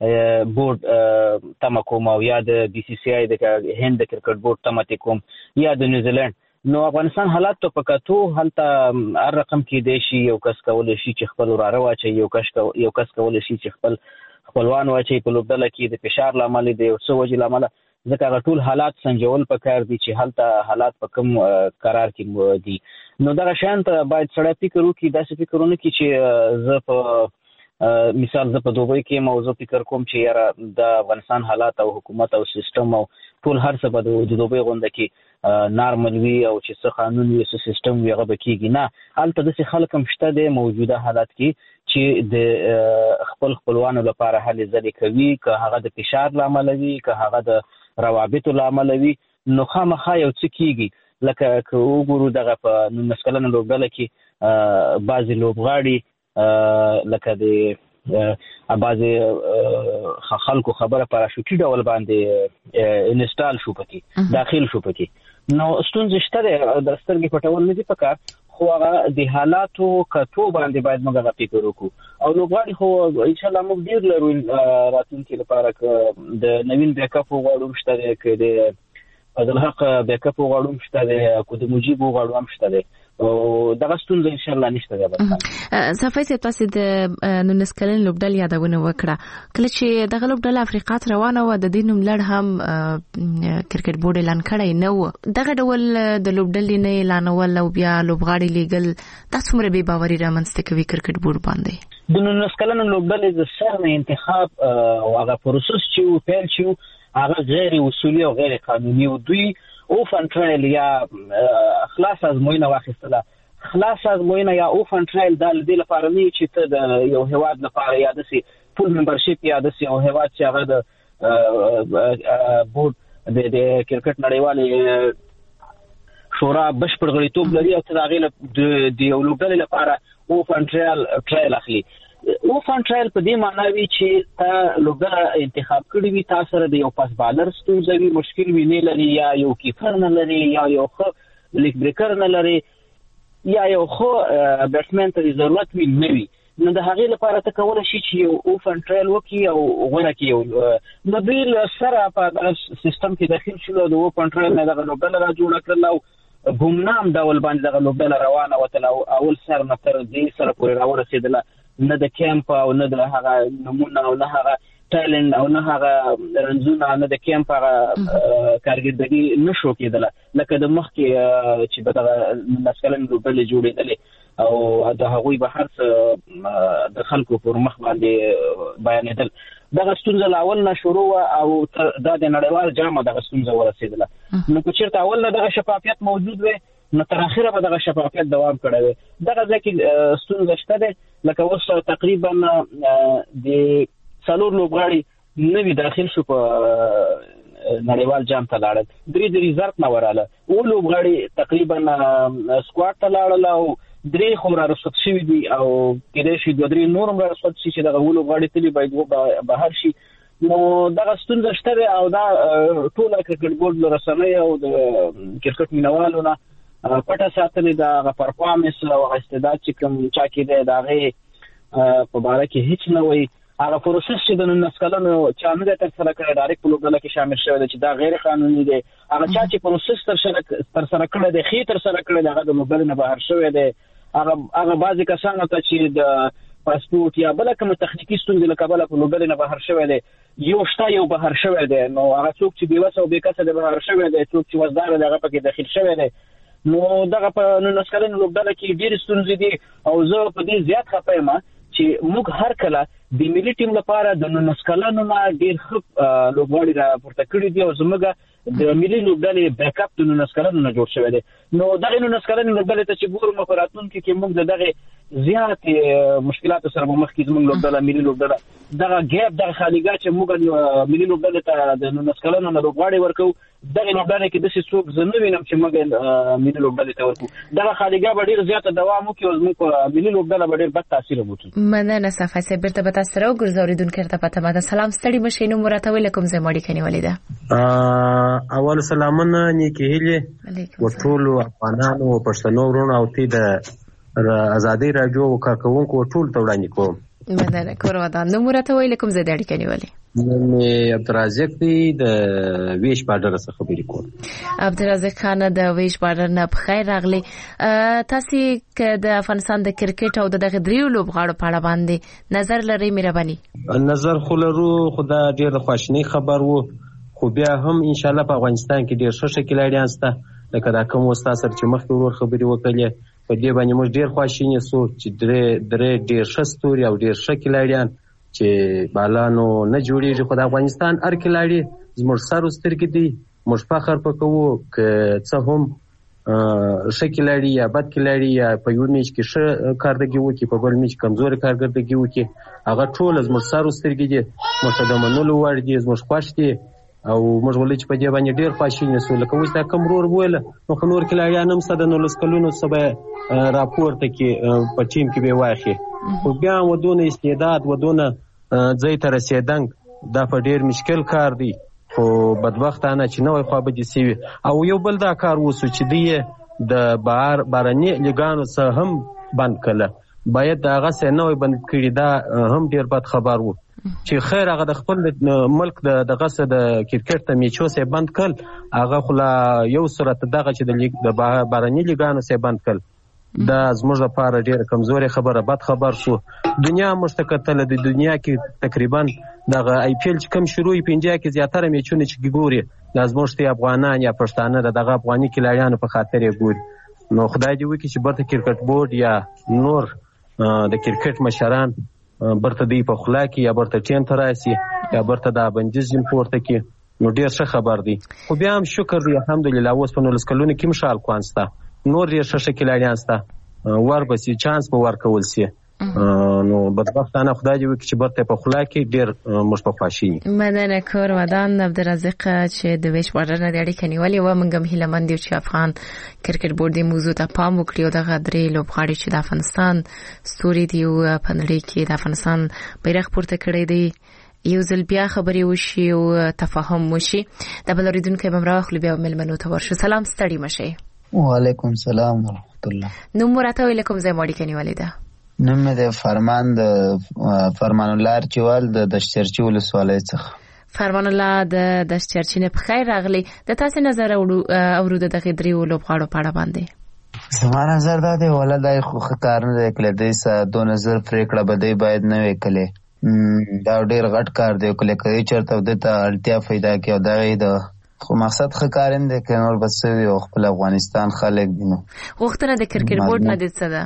بورډ تمه کوم او یا د بي سي سي آی د هند د کرکټ بورډ تمه کوم یا د نیوزیلند. نو افغانستان حالات ته په کتو هلته هر رقم کې دی شي یو کس کولی شي چې خپل وراره واچوي، یو کس یو کس کولی شي چې خپل خپلوان واچوي په لوبډله کې د فشار له امله د یو څه وجې له امله. ځکه هغه ټول حالات سنجول پکار دي چې هلته حالات په کوم قرار کې دي. نو دغه شیان ته باید سړی فکر وکړي، داسې فکر ونه کړي چې زه په مثال زه په دوبۍ کې یم او زه فکر کوم چې یاره د افغانستان حالات او حکومت او سیستم او ټول هر څه به د دوبۍ غونډه کې نارمل وي او چې څه قانون وي څه سیستم وي هغه به کېږي. نه، هلته داسې خلک هم شته دی موجوده حالات کې چې د خپل خپلوانو لپاره هلې ځلې کوي، که هغه د فشار له امله وي که هغه د روابطو له امله وي. نو خامخا یو څه کېږي، لکه که وګورو دغه په نولس کلنه لوبډله کې بعضې لوبغاړي لکه د بعضې خلکو خبره پراشوټي ډول باندې انسټال شو پکې داخل شو پکې. نو ستونزې شته دی، د سترګې پټول نه دي پکار، خو هغه د حالاتو کتو باندې باید موږ هغه فکر وکړو. او لوبغاړي خو انشاءالله موږ ډېر لرو راتلونکي لپاره، که د نوین بیک اپ وغواړو هم شته دی، که د فضلحق بیک اپ وغواړو هم شته دی، که د مجیب وغواړو هم شته دی. او دغه ستونزه ان شاء الله نشته دی. صفای صاحب تاسو د نولس کلن لوبډلې یادونه وکړه، کله چې دغه لوبډله افریقا ته روانه وه د دې نوم لړ هم کرکټ بورډ اعلان کړی نه و. دغه ډول د لوبډلې نه اعلانول او بیا لوبغاړي لیږل دا څومره بې باوري رامنځته کوي کرکټ بورډ باندې؟ د نولس کلن لوبډلې د سر نه انتخاب او هغه پروسس چې پیل شو هغه غیر اصولي او غیر قانوني و. دوی اوفن ټرایل یا خلاص ازموینه واخیستله. خلاص ازموینه یا اوفن ټرایل دا د دې لپاره نه چې ته د یو هیواد لپاره یا داسې فول ممبرشپ یا داسې یو هیواد چې هغه د بورډ د کرکټ نړیوالې شورا بشپړ غړیتوب لري او ته د هغې د یو لوبډلې لپاره اوفن ټرایل ټرایل اخلي. اوفن ټرایل په دې معنا وي چې تا لوبډله انتخاب کړې وي، تا سره د یو پاس بالر ستونزه وي، مشکل وي نه لري، یا یو کیپر نه لري، یا یو ښه لیګ بریکر نه لري، یا یو ښه بیټسمین ته ضرورت وي نه وي. نو د هغې لپاره ته کولی شي چې یو اوفن ټرایل وکړي او غوره کړي یو. نو دوی له سره په دغه سیستم کې داخل شول او د اوفن ټرایل نه دغه لوبډله را جوړه کړله او ګمنام ډول باندې دغه لوبډله روانه وتله او اول سر نه تر دې سره پورې راورسېدله. نه د کیمپ او نه د هغه نمونه او نه هغه ټالنت او نه هغه رنزونه نه د کیمپ هغه کارګردګي نشو کېدله لکه د مخکې چې به دغه نولس کلن لوبډلې جوړېدلې او د هغوی به هر څه د خلکو پر مخ باندې بیانېدل. دغه ستونزه له اول نه شروع وه او دا د نړیوال جامه دغه ستونزه ورسېدله. نو که چېرته اول نه دغه شفافیت موجود وی نو تر اخره به دغه شفافیت دوام کړی وي. دغه ځای کې ستونزه شته دی، لکه اوس تقریبا د څلور لوبغاړي نوي داخل شو په نړیوال جام ته لاړل، درې د ریزرف نه وراله، اووه لوبغاړي تقریبا سکواډ ته لاړل او درې خو را رخصت شوي دي او کېدای شي دوه درې نور هم را رخصت شي چې دغه اووه لوبغاړي تلي باید بهر شي. نو دغه ستونزه شته دی او دا ټوله کرکټ بورډ له رسنیو او د کرکټ مینوالو نه پټه ساتلې ده. هغه پرفارمنس او هغه استعداد چې کوم چا کې دی د هغې په باره کې هیڅ نه وایي. هغه پروسس چې د نولس کلنو چا نه دی ترسره کړی، ډایرکټ په لوبډله کې شامل شوی دی چې دا غیر قانوني دی. هغه چا چې پروسس ترسره کړی دی، ښې ترسره کړی دی، هغه د لوبډلې نه بهر شوی دی. هغه هغه بعضې کسانو ته چې د پاسپورټ یا بله کومه تخنیکي ستونزې له کبله په لوبډلې نه بهر شوی دی، یو شته یو بهر شوی دی. نو هغه څوک چې بېوسه او بېکسه دی بهر شوی دی، څوک چې وزداره دی هغه پکې داخل شوی دی. نو دغه په نولس کلن لوبډله کې ډېرې ستونزې دي او زه په دې زیات خفه یم چې موږ هر کله د ملي ټیم لپاره د نولس کلنو نه ډېر ښه لوبغاړي راپورته کړي دي او زموږ د ملي لوبډلې بیک اپ د نولس کلنو نه جوړ شوی دی. نو دغې نولس کلنې لوبډلې ته چې ګورو په راتلونکي کې موږ د دغې زیات مشکلات سره مخ کې زموږ لوبډله ملي لوبډله دغه ګیپ دغه خالیګا چې موږ ملي لوبډله ته د نولس کلونو نه لوبغاړي ورکو دغه لوبډله کې د څه څوک زنه وینم چې موږ ملي لوبډله ته ورکو دغه خالیګا به ډیر زیات دوام وکړي او زموږ ملي لوبډله به ډیر بد تاثیر وکړي. مننه صفای صاحب بیرته به تاسو راو ګرځوریدونکو ته پته مده سلام ستړي مشینو مرته ویلکم زه ماړی کني ولیدا اول سلامونه نیکی هیله ټول افغانانو او پښتنو ورونو او تی د ازادي رادیو کارکونکو ټول ته وړاندې کوم. مننه کورودان نو مرته ویلکم زه د اړیکې نیولې مې عبدالرزاق دی د ویش بارډر څخه خبرې کوم. عبدالرزاق خان د ویش بارډر نه بخیر راغلی. تاسو ک د افغانستان د کرکټ او د دغه دریو لوبغاړو په اړه باندې نظر لرئ مهرباني؟ نظر خو لرو خدا ډیر خواشنی خبر وو خو بیا هم ان شاء الله په افغانستان کې ډیر ښه شکلایان سته لکه دا کوم وستا سره چې مخکې ورور خبرې وکړلې په دې باندې موږ ډیر خواشینی سو چې درې درې ډیر ښه ستوري او ډیر ښه کلاړیان چې بالانو نه جوړیږي خو د افغانستان هر کلاړي زموږ سر سترګې دي موږ فخر پکوو که څه هم ښه کلاړي یا بد کلاړي یا په یو میچ کې ښه کارګردګي وکړي په بل میچ کمزوري کارګردګي وکړي هغه ټول زموږ سر سترګې دي موږ د منلو وړ دي زموږ خوښ دي او موږ ولې چې په دې باندې ډیر خواشینی سو لکه اوس دا کوم رور ویل نو نور کلاړیان هم صد نو لسکلونو سبا راپورته کې په ټیم کې به واخی خو بیا ودونه استعداد ودونه ځای ته رسیدنګ دا په ډیر مشکل کار دی خو بدبختانه چې نوې خو به دي سی او یو بل دا کار وسو چې دی د بار بارنی لګانو سره هم بند کړه باید دا غسه نوې بند کړي دا هم ډیر بد خبر وو چې خیر هغه د خپل ملک د دغه څه د کرکټ ته میچو سه بند کړ هغه خلا یو صورت دغه چې د لیګ د بارنی لیګانو سه بند کړ دا زموږ لپاره ډیره کمزوري خبره بد خبر شو دنیا مستقله د دنیا کې تقریبا دغه آی پی ایل چې کم شروع په انډیا کې زیاتره میچونه چې ګوري لازم شته افغانان یا پښتانه دغه افغاني کلاریانو په خاطر یې ګوري نو خدای دې وکړي چې برته کرکټ بورډ یا نور د کرکټ مشران برته دی په خلا کې یا برته ټیم ته راسي یا برته دا بندیز پورته کې نو ډیر ښه خبر دی خو بیا هم شکر دی الحمدلله اوس په نولس کلونو کې مشال کوانستا نور ډیر ښه شکلانیان ستا ور بسي چانس به ورکول سي نو بدبختانه خدای دې وکړي چې برته په خلا کې ډیر مشپخاشي. مننه کور ودان عبدالرزاق چې د ویش بارډر نه دی اړیکې نیولې و موږ هم هیله مند یو چې افغان کرکټ بورډ دې موضوع ته پام وکړي او دغه درې لوبغاړي چې د افغانستان ستوري دی او په نړۍ کې د افغانستان بیرغ پورته کړی دی یو ځل بیا خبرې وشي او تفاهم وشي د بلوریدونکو به راخلو بیا ملمنو ته ورشو. سلام ستړي مشه. وعلیکم سلام ورحمت الله. نو مرته ویلکم زه ماړی کني ولیدا نوم د فرمان د فرمان الله چوال د دشچرچی ولسوالۍ څخه. فرمان الله د دشچرچی نه بخیر راغلی د تاسو نظر اورو د دغه دریو لوبغاړو په اړه باندې زما نظر دا دی ولادای خو کار نه کړی دی سه دو نظر پریکړه بده باید نه وکړي دا ډیر غټ کار دی کله کوي چرته د ته اړتیا پیدا کیو دا د خو مقصد ښه کارم دی که نور بس یو خپل افغانستان خلک دینو غوښتنه د کرکټ بورډ نه دي څه ده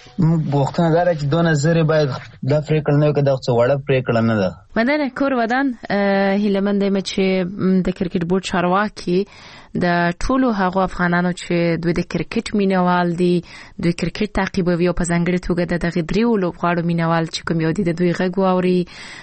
غوښتنه دا چې دوه نظر باید دا پریکړه نه وکړي دا څه وړه پریکړه نه ده. مننه کور ودان هیلمن دی چې د کرکټ بورډ چارواکي د ټولو هغو افغانانو چې دوی د کرکټ مینوال دي دوی کرکټ تعقیبوي او په ځانګړي توګه د دغه دریو لوبغاړو مینوال چې کوم یو دي د دوی غږ واوري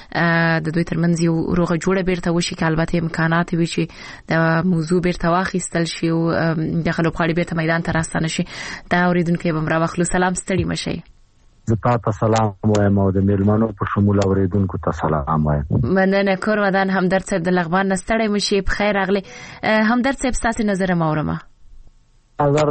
د دوی ترمنځ یو روغه جوړه بیرته وشي که البته امکانات وي چې د موضوع بیرته واخیستل شي او دغه لوبغاړي بیرته میدان ته راستانه شي دا اوریدونکو به راوخلو. سلام ستړي مشئ. زه تاسو سلام وایم او د میلمنو په شمول اوریدونکو ته سلام وایم. مننه کور ودان همدرد صاحب د لغمان نه ستړی مشي په خیر راغلی. همدرد صاحب تاسو نظر ماورمه نظر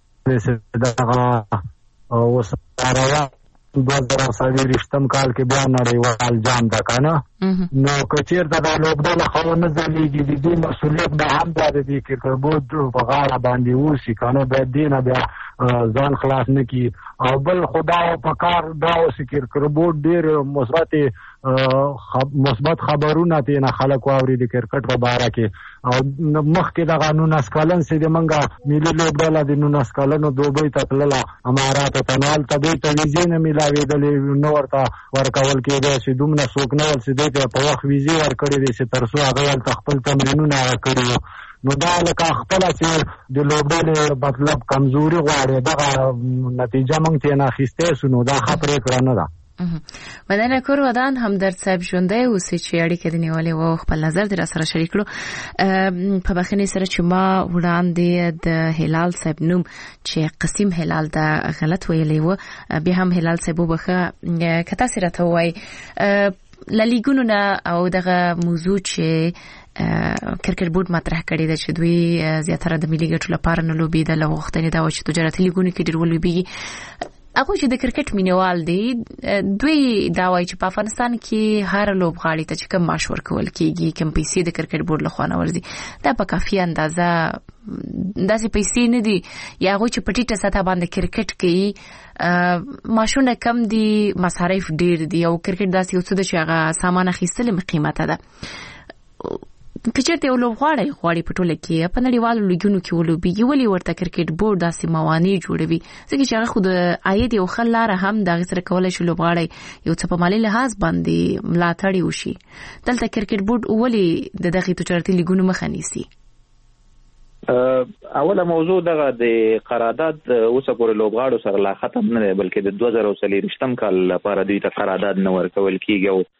دغه اوس رایا دوه زره څلوېښتم کال کې بیا نړیوال جام ده کنه نو کچیر دا لوبډله خو نه ځلیږي د دې مسؤلیت به هم د دې کرکټ بورډ په غاړه باندې وسی کنه به دینه بیا ځان خلاص نه کی او بل خدا په کار دا اوس کرکټ بورډ ډیر مثبت مثبت خبرونه تینا خلک واوري د کرکټ په اړه کې او مخکې د قانون اسکالن سي د منګه ملي لوبډله د نون اسکالن دوبۍ ته تلله امارات ته نال ته د ویزې نه ملاوي د نو ورته ورکول کېده چې دومره څوک نه ول چې د په وخت ویزې ورکړي دي چې ترڅو هغه خپل تمرینونه کړي نو دا لکه خپل چې د لوبډلې مطلب کمزوري غواړي دغه نتیجه مونږ ته نه اخیسته سو نو دا خبره کړه نه ده. مدنه کور ودان همدرد صاحب ژوندۍ اوسې چې اړیکه د نیولې و خپل نظر در سره شریک کړو. په بخښنې سره چې ما وړاندې د هلال صاحب نوم چې قسم هلال دا غلط ویلی و بیا هم هلال صاحب وبخه کتا سره ته وای للیګونو نه او دغه موضوع چې کرکټ بورډ مطرح کړی دی چې دوی زیاتره د ملي ګټو لپاره نه لوبېدل او غوښتنې دا و چې تجارتي لیګونو کې ډېر ولوبېږي. هغه چې د کرکټ مینوال دي دوی دا وایي چې په افغانستان کې هر لوبغاړي ته چې کوم معاش ورکول کیږي کوم پیسې د کرکټ بورډ لخوا نه ورځي دا په کافي اندازه داسې پیسې نه دي یا هغه چې په ټیټه سطح باندې کرکټ کوي معاشونه کم دي مصارف ډیر دي او کرکټ داسې یو څه ده چې هغه سامان اخیستل قیمته ده. کچرته یو لوبغاړی غواړي په ټوله کې په نړیوالو لیګونو کې ولوبېږي ولې ورته کرکټ بورډ داسې موانع جوړوي ځکه چې هغه خو د عاید یو ښه لاره هم دغه سره کولی شي لوبغاړی یو څه په مالي لحاظ باندې ملاتړ وشي. دلته کرکټ بورډ ولې د دغه تجارتي لیګونو مخه نیسي؟ اوله موضوع دغه د قرارداد اوسه پورې لوبغاړو سره لا ختم نه دی بلکې د دوه زره څلوېښتم کال لپاره دوی ته قرارداد نه ورکول کیږي او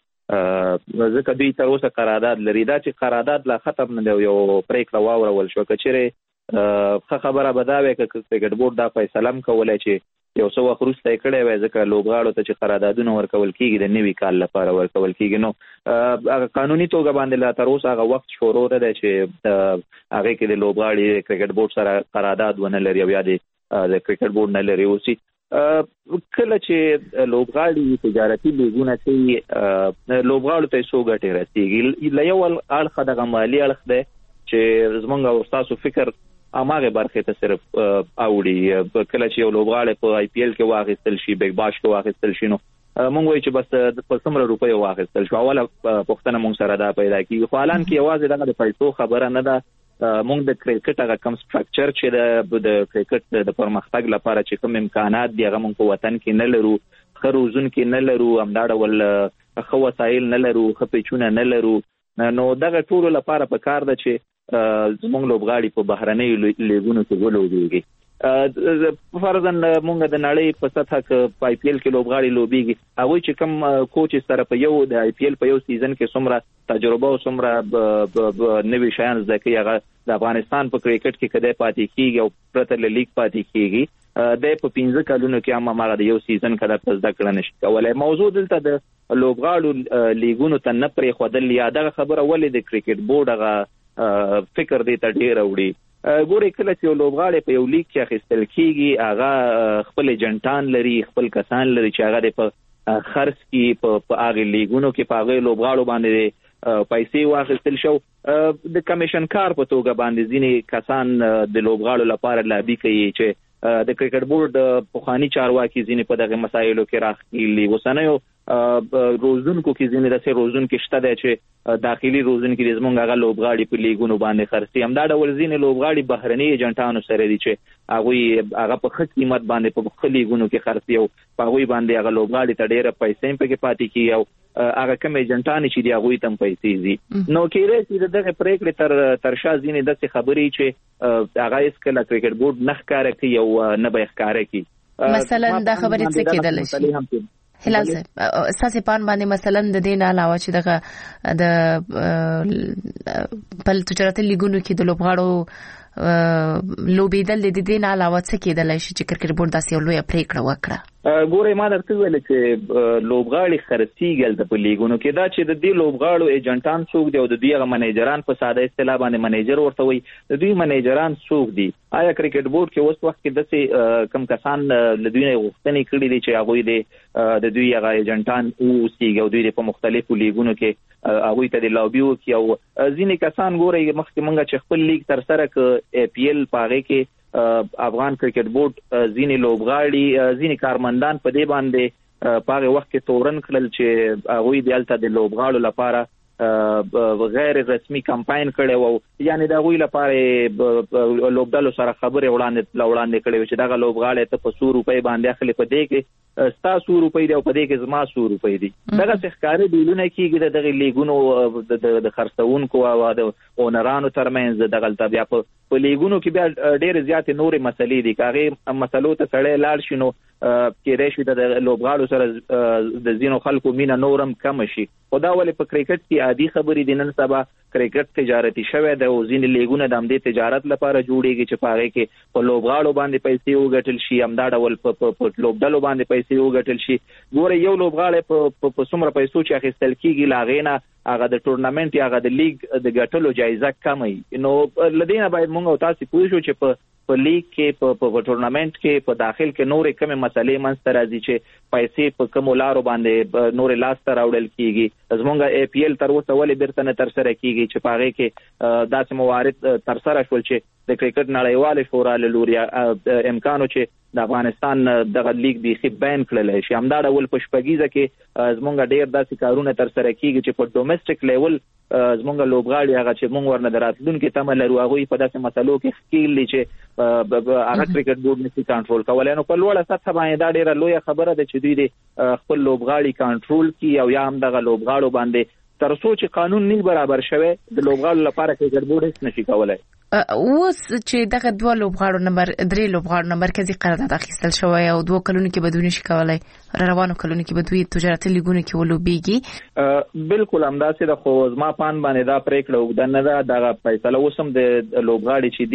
ځکه دوی تر اوسه قرارداد لري. دا چې قرارداد لا ختم نه دی یو پریکړه واورول شو کچېرې ښه خبره به دا وي که کرکټ بورډ دا فیصله هم کولی چې یو څه وخت وروسته یې کړی وی ځکه لوبغاړو ته چې قراردادونه ورکول کېږي د نوي کال لپاره ورکول کېږي نو هغه قانوني توګه باندې لا تر اوسه هغه وخت شروع نه دی چې هغې کې د لوبغاړي کرکټ بورډ سره قرارداد ونه لري او یا د کرکټ بورډ نه لري اوسي. کله چې لوبغاړي تجارتي لیګونه کوي لوبغاړو ته څو ګټې رسېږي له یو اړخه دغه مالي اړخ دی چې زموږ او ستاسو فکر هماغې برخې ته صرف اوړي. کله چې یو لوبغاړی په آی پی ایل کې واخیستل شي بیګ باش کې واخیستل شي نو مونږ وایو چې بس په څومره روپیو واخیستل شو اوله پوښتنه مونږ سره دا پیدا کېږي خو حالان کې یوازې دغه د پیسو خبره نه ده. مونږ د کرکټ هغه کم سټرکچر چې د کرکټ د پرمختګ لپاره چې کوم امکانات دی هغه مونږ په وطن کې نه لرو ښه روزونکي نه لرو همدا ډول ښه وسایل نه لرو ښه پیچونه نه لرو نو دغه ټولو لپاره پکار ده چې زموږ لوبغاړي په بهرنیو لیګونو کې ولوبېږي. فرضاً مونږ د نړۍ په سطحه کې په آی پی ایل کې لوبغاړي لوبېږي هغوی چې کوم کوچ سره په یو د آی پی ایل په یو سیزن کې څومره تجربه او څومره نوي شیان زده کوي هغه د افغانستان په کرکټ کې کدی پاتې کېږي او پرته له لیګ پاتې کېږي د په پنځه کلونو کې هم هغه د یو سیزن کې درته زده کړه نشي کولی. موضوع دلته د لوبغاړو لیګونو ته نه پرېښودل یا دغه خبره ولې د کرکټ بورډ هغه فکر دی ته ډېره وړي. ګورې کله چې یو لوبغاړی په یو لیګ کې اخیستل کېږي هغه خپل ایجنټان لري خپل کسان لري چې هغه د په خرڅ کې په هغې لیګونو کې په هغې لوبغاړو باندې پیسې واخیستل شو د کمیشن کار په توګه باندې ځینې کسان د لوبغاړو لپاره لابي کوي چې د کرکټ بورډ پخواني چارواکي ځینې په دغه مسایلو کې راخېلي اوسنیو روزونکو کې ځینې داسې روزونکي شته دی چې داخلي روزونکي د زموږ هغه لوبغاړي په لیګونو باندې خرڅي همدا ډول ځینې لوبغاړي بهرني ایجنټانو سره دي چې هغوی هغه په ښه قیمت باندې په ښه لیګونو کې خرڅي او په هغوی باندې هغه لوبغاړي ته ډېره پیسې هم پکې پاتې کېږي او هغه کوم ایجنټان چې دي هغوی ته هم پیسې ځي. نو کېدای شي د دغې پرېکړې تر تر شا ځینې داسې خبرې چې هغه هېڅکله کرکټ بورډ نه ښکاره کوي او نه به یې ښکاره کړي. مثلا دا خبرې څه کېدلی شي هلال صاحب ستاسې پان باندې مثلا د دې نه علاوه چې دغه د بل تجارتي لیګونو کې د لوبغاړو لوبېدل د دې نه علاوه څه کېدلی شي چې کرکټ بورډ داسې یو لویه پرېکړه وکړه؟ ګورئ ما درته وویل چې لوبغاړي خرڅېږي هلته په لیګونو کې دا چې د دې لوبغاړو ایجنټان څوک دي او د دوی هغه منیجران په ساده اصطلاح باندې منیجر ورته وایي د دوی منیجران څوک دي؟ آیا کرکټ بورډ کې اوس وخت کې داسې کم کسان له دوی نه غوښتنې کړي دي چې هغوی د دوی هغه ایجنټان واوسېږي او دوی په مختلفو لیګونو کې هغوی ته د لابي وکړي او ځینې کسان ګورئ مخکې مونږ چې خپل لیګ ترسره کړ ای پی ایل په هغې کې افغان کرکټ بورډ ځینې لوبغاړي ځینې کارمندان په دې باندې په هغه وخت کې تورن کړل چې هغوی دلته د لوبغاړو لپاره غیر رسمي کمپاین کړی و یعنې د هغوی لپاره لوبډلو سره خبرې وړاندې وړاندې کړې وې چې دغه لوبغاړی ته په څو روپۍ باندې اخلي په دې کې ستاسو روپۍ دی او په دې کې زما سو روپۍ دي دغه ښکاري ډیلونه کېږي د دغه لیګونو د خرڅونکو او د اونرانو ترمنځ دغه بیا په لیګونو کې بیا ډېر زیاتې نورې مسلې دي که هغې مسلو ته سړی لاړ شي نو کېدای شي د لوبغاړو سره د ځینو خلکو مینه نورم کمه شي خو دا ولې په کرکټ کې عادي خبرې دي نن سبا کرکټ تجارتي شوی دی او ځینې لیګونه د همدې تجارت لپاره جوړېږي چې په هغې کې په لوبغاړو باندې پیسې وګټل شي همدا ډول په لوبډلو باندې پیسې وګټل شي ګوره یو لوبغاړی په څومره پیسو چې اخیستل کېږي له هغې نه هغه د ټورنمنټ یا هغه د لیګ د ګټلو جایزه کمه وي نو له دې نه باید موږ او تاسې پوه شو چې په په لیګ کې په ټورنمنټ کې په داخل کې نورې کمې مسلې منځته راځي چې پیسې په کومو لارو باندې نورې لاسته راوړل کېږي زموږ ای پی ایل تر اوسه ولې بیرته نه ترسره کېږي چې په هغې کې داسې موارد ترسره شول چې د کرکټ نړیوالې شورا له لوري امکانو چې د افغانستان دغه لیګ بیخي بین کړلی شي همدا ډول په شپږیزه کې زموږ ډېر داسې کارونه ترسره کېږي چې په ډومسټک لیول زموږ لوبغاړي هغه چې موږ ورنه د راتلونکي تمه لرو هغوی په داسې مسلو کې ښکیل دي چې هغه کرکټ بورډ نشي کنټرول کولی نو په لوړه سطحه باندې دا ډېره لویه خبره ده چې دوی د خپل لوبغاړي کنټرول کړي او یا هم دغه لوبغاړو باندې تر څو چې قانون نه برابر شوی د لوبغاړو لپاره کرکټ بورډ هیڅ نشي کولی اوس چې دغه دوه لوبغاړو نمبر درې لوبغاړو نه مرکزي قرارداد اخیستل شوی او دوه کلونو کې به دوی نشي کولی را روانو کلونو کې به دوی تجارتي لیګونو کې ولوبېږي بالکل همداسې ده خو زما پان باندې دا پرېکړه اوږده نه ده دغه فیصله اوس هم د لوبغاړي چې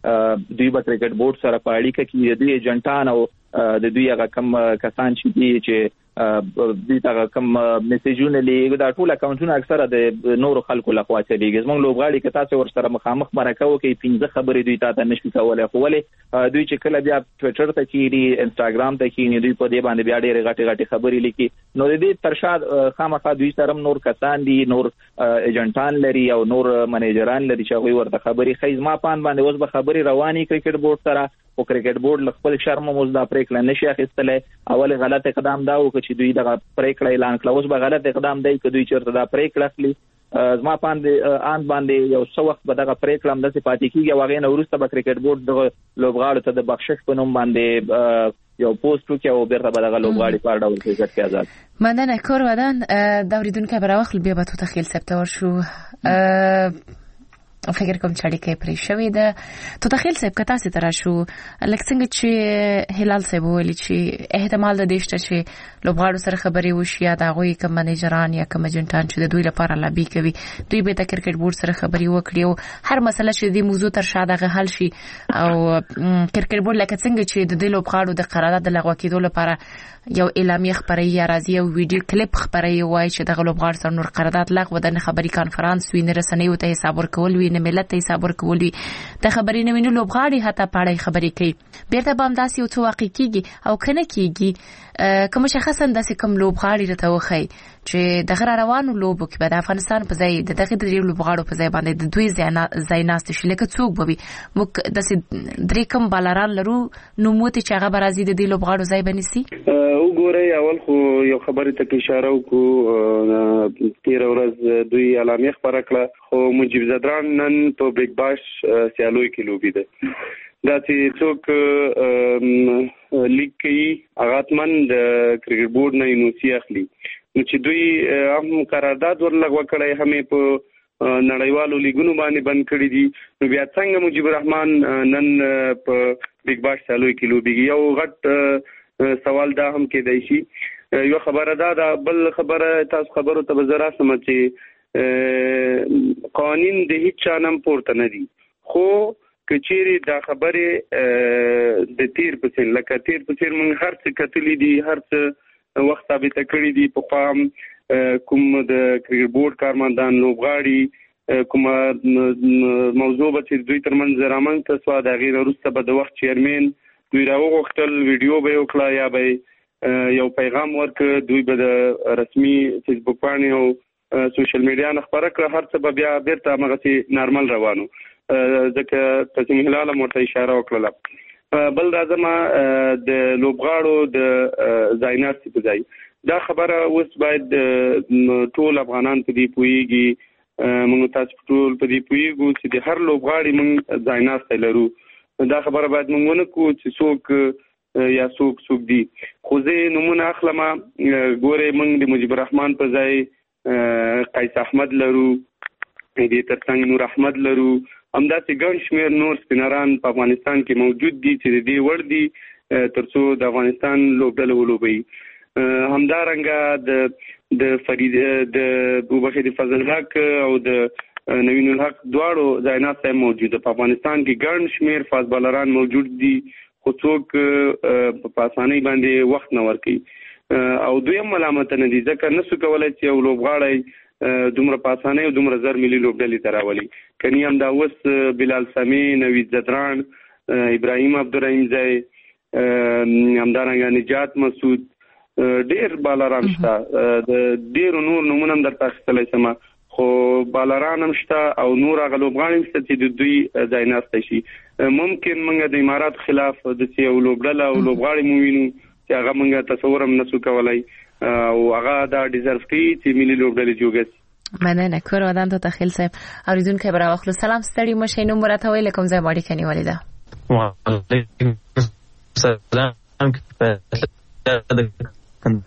دي دوی به کرکټ بورډ سره په اړیکه کې د دوی ایجنټان او د دوی هغه کم کسان چې دي چې دوی ته کوم میسیجونه لیږي دا ټول اکاونټونه اکثره د نورو خلکو لخوا چلیږي زموږ لوبغاړي که تاسو ورسره مخامخ مرکه وکړئ پنځه خبرې دوی ته نشي کولی خو ولې دوی چې کله بیا ټویټر ته کښېني انسټاګرام ته کښېني دوی په دې باندې بیا ډېرې غټې غټې خبرې لیکي نو د دې تر شا خامخا دوی سره نور کسان دي نور ایجنټان لري او نور منیجران لري چې هغوی ورته خبرې ښایي زما پان باندې اوس به خبرې روانې کرکټ بورډ سره خو کرکټ بورډ له خپل شرمه اوس دا پرېکړه نشي اخیستلی اول غلط اقدام دا و چې دوی دغه پرېکړه اعلان کړه اوس به غلط اقدام دی که دوی چېرته دا پرېکړه اخلي زما باندې آن باندې یو څه وخت به دغه پرېکړه همداسې پاتې کېږي او هغې نه وروسته به کرکټ بورډ دغه لوبغاړو ته د بخشش په نوم باندې یو پوسټ وکړي او بیرته به دغه لوبغاړي په هر ډول کرکټ کې آزاد مننه کور ودان د اورېدونکی به راواخلو بیا به تو تخیل صاحب ته ورشو فکر کوم چې اړیکه پرې شوې ده تو تخیل صاحب که تاسې ته راشو لکه څنګه چې هلال صاحب وویلي چې احتمال د دې شته چې لوبغاړو سره خبرې وشي یا د هغوی کوم منیجران یا کوم ایجنټان چې د دوی لپاره لابي کوي دوی به د کرکټ بورډ سره خبرې وکړي او هر مسله چې د دې موضوع تر شا دغه حل شي او کرکټ بورډ لکه څنګه چې د دې لوبغاړو د قرارداد د لغوه کېدو لپاره یو اعلامیه خپروي یا راځي یو ویډیو کلیپ خپروي وایي چې دغه لوبغاړو سره نور قرارداد لغوه ده نه خبري کانفرانس وي نه رسنیو ته حساب ورکول وي نه ملت ته حساب ورکول وي د خبرې نه وي نو لوبغاړي حتی په اړه خبرې کوي بیرته به همداسې یو څه واقع کېږي او که نه کېږي که مشخصا داسې کوم لوبغاړي راته وښایي چې دغه را روانو لوبو کې به د افغانستان په ځای د دغه درې لوبغاړو په ځای باندې د دوی ځای ناست شي لکه څوک به وي موږ داسې درې کم بالران لرو نوموتې چې هغه به راځي د دې لوبغاړو ځای به نیسي وګورئ اول خو یو خبرې ته اشاره وکړو تېره ورځ دوی اعلامیه خپره کړه خو مجیب زدران نن په بیګ باش سیالوی کې لوبېده دا چې څوک لیګ کوي هغه حتما د کرکټ بورډ نه انوسي اخلي نو چې دوی هم قرارداد ورلغوه کړی هم یې په نړیوالو لیګونو باندې بند کړي دي نو بیا څنګه مجیب الرحمن نن په بیګ باش سیالوی کې لوبېږي یو غټ سوال دا هم کېدای شي یو خبره دا ده بل خبره تاسو خبرو ته به زه راسم چې قوانین د هیڅ چا نه پورته نه دي خو که چیرې دا خبرې د تیر په څېر لکه تیر په څېر موږ هر څه کتلي دي هر څه وخت ثابته کړي دي پخوا هم کوم د کرکټ بورډ کارمندان لوبغاړي کومه موضوع به چې دوی ترمنځ رامنځته سوه د هغې نه وروسته به د وخت چیرمین دوی راوغوښتل ویډیو به یې وکړه یا به یو پیغام ورکړه دوی به د رسمي فیسبوک پاڼې او سوشل میډیا نه خپره کړه هر څه به بیا بیرته همغسې نارمل روانو ځکه تسیم هلال هم ورته اشاره وکړله بل راځم د لوبغاړو د ځای ناستي په ځای دا خبره اوس باید ټول افغانان په دې پوهېږي موږ تاسو ټول په دې پوهېږو چې د هر لوبغاړي موږ ځای ناستی لرو دا خبره باید موږ ونه کړو چې څوک یا څوک څوک دي. خو زه نمونه اخلم ګوره موږ د مجيب الرحمن په ځای قیس احمد لرو، دې ترڅنګ نور احمد لرو، همداسې ګڼ شمېر نور سپینران په افغانستان کې موجود دي چې د دې وړ دي ترڅو د افغانستان لوبډله ولوبوي. همدارنګه د د فرید د وبخښه د فضل حق او د نوین الحق دواړو ځاینات موجود په افغانستان کې ګڼ شمېر فاست بالران موجود دي، خو څوک په اسانۍ باندې وخت نه ورکوي. او دویم ملامت نه دي ځکه نسو کولای چې یو لوبغاړی دومره په اسانۍ او دومره زر ملي لوبډلې ته راولي. کني هم دا اوس بلال سامي، نوید زدران، ابراهیم عبدالرحیم ځای، همدارنګه نجات مسعود، ډېر بالران شته. د ډېرو نور نومونه هم درته اخیستلی شم، خو بالران هم شته او نور هغه لوبغاړي هم شته چې د دوی ځای ناستی شي. ممکن موږ د امارات خلاف داسې یو لوبډله او لوبغاړي مو وینو چې هغه موږ تصور هم نسو کولی او هغه دا ډیزرف کوي چې ملي لوبډلې جوړ شي. مننه. کور ودان ته تخیل صاحب اوریدونکو برا واخلو. سلام ستړي مشه نوم راته ویل کوم ځای باندې کني ولیدا. وعلیکم السلام.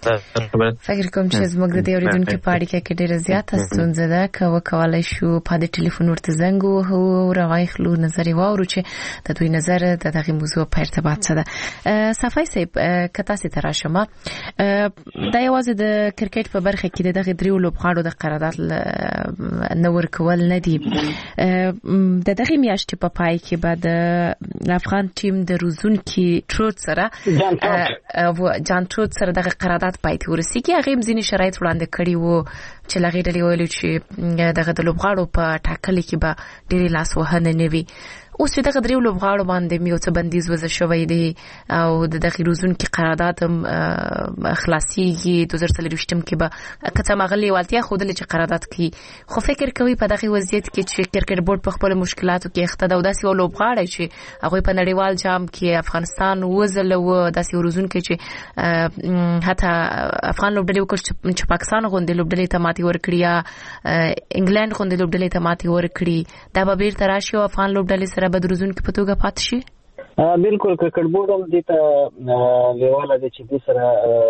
فکر کوم چې زموږ د دې اوریدونکو په اړه کې ډېر زیاته ستونزه ده. که وکولای شو په دې ټلیفون ورته زنګ وهو راغایخلو نظر واورو چې د دوی نظر د دغه موضوع په ارتباط څه ده. صفای صاحب کتا سي تراشمه دا یوازې د کرکټ په برخه کې د دغه دریو لوبغاړو د قرارداد نور کول نه دي. د دغه میاشتې په پای کې بعد د افغان ټیم د روزونکي تروت سره جان تروت سره دغه قرارداد پای ته ورسیږي. هغه ځینې شرایط وړاندې کړي وو چې لغې ډلې ویلو چې دغه د لوبغاړو په ټاکلي کې به ډېرې لاسوهنه نه وي. اوس چې دغه دریو لوبغاړو باندې یو څه بندیز وضع شوی دی او د دغه روزونکي قرارداد هم خلاصيږي دوه زره څلرویشتم کې به که څه مغلي والتیا ښودلې چې قرارداد کوي. خو فکر کوي په دغه وضعیت کې چې کرکټ بورډ په خپل مشکلاتو کې اخته ده او داسې یو لوبغاړی چې هغوی په نړیوال جام کې افغانستان وځلوه، داسې یو روزونکی چې حتی افغان لوبډلې وکړ چې پاکستان غوندې لوبډلې ته ماتې ورکړي یا انګلند غوندې لوبډلې ته ماتې ورکړي، دا به بیرته راشي او افغان لوبډلې سره به د روزونکي په توګه پاتې شي. بالکل کرکټ بورډ هم دې ته لیواله دی چې دې سره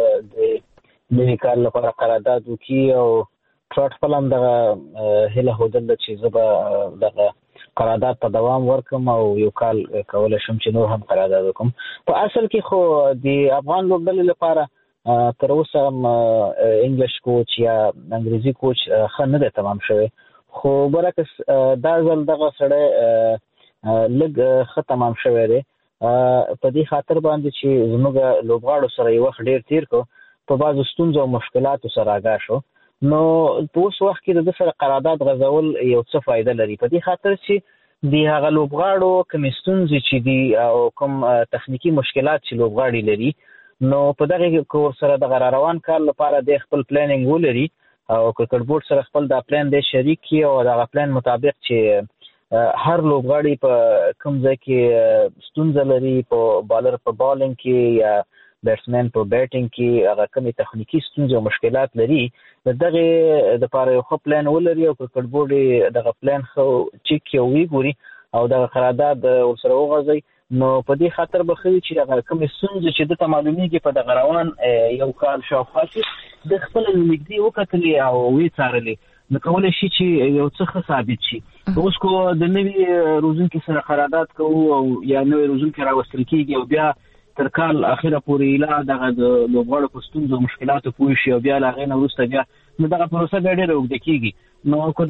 د نوي کال لپاره قرارداد وکړي او ټراټ خپل هم دغه هیله ښودله چې زه به دغه قرارداد ته دوام ورکړم او یو کال کولی شم چې نور هم قرارداد وکړم. په اصل کې خو د افغان لوبډلې لپاره تر اوسه هم انګلیش کوچ یا انګریزي کوچ ښه نه دی تمام شوی، خو برعکس دا ځل دغه سړی لږ ښه تمام شوی دی. په دې خاطر باندې چې زموږ لوبغاړو سره یو وخت ډېر تیر کړو، په بعضو ستونزو او مشکلاتو سره آګاه شو، نو په اوس وخت کې د ده سره قرارداد غځول یو څه فایده لري، په دې خاطر چې د هغه لوبغاړو کومې ستونزې چې دي او کوم تخنیکي مشکلات چې لوبغاړي لري، نو په دغه کې ورسره دغه را روان کال لپاره د خپل پلانینګ ولري او کرکټ بورډ سره خپل دا پلان دی شریک کړي او دغه پلان مطابق چې هر لوبغاړي په کوم ځای کې ستونزه لري، په بالر په بالینګ کې یا بیټسمن په بیټینګ کې هغه کومې تخنیکي ستونزې او مشکلات لري، د دغې دپاره یو ښه پلان ولري او کرکټ بورډ یې دغه پلان ښه چیک کړي او وګوري او دغه قرارداد ورسره وغځوي. نو په دې خاطر به ښه وي چې هغه کومې ستونزې چې ده ته معلومیږي په دغه روان یو کال شاوخوا کې د خپله نږدې وکتلې او ویې څارلې، نو کولی شي چې یو څه ښه ثابت شي. اوس کو د نوي روزونکي سره قرارداد کوو او یا نوی روزونکي راوستل کېږي او بیا تر کال اخره پورې ایله دغه د لوبغاړو په ستونزو او مشکلاتو پوه شي او بیا له هغې نه وروسته بیا نو دغه پروسه بیا ډېره اوږده کېږي. نو که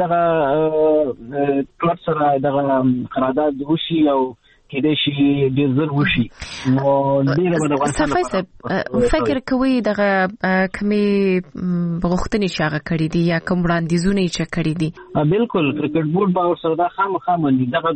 دغه کلب سره دغه قرارداد وشي او کېدای شي ډېر زر وشي، نو ډېره به د افغانستان صفای صاحب فکر کوئ دغه کومې غوښتنې چې هغه کړي دي یا کوم وړاندیزونه یې چې کړي دي؟ بالکل کرکټ بورډ به ورسره دا خامخا مني. دغه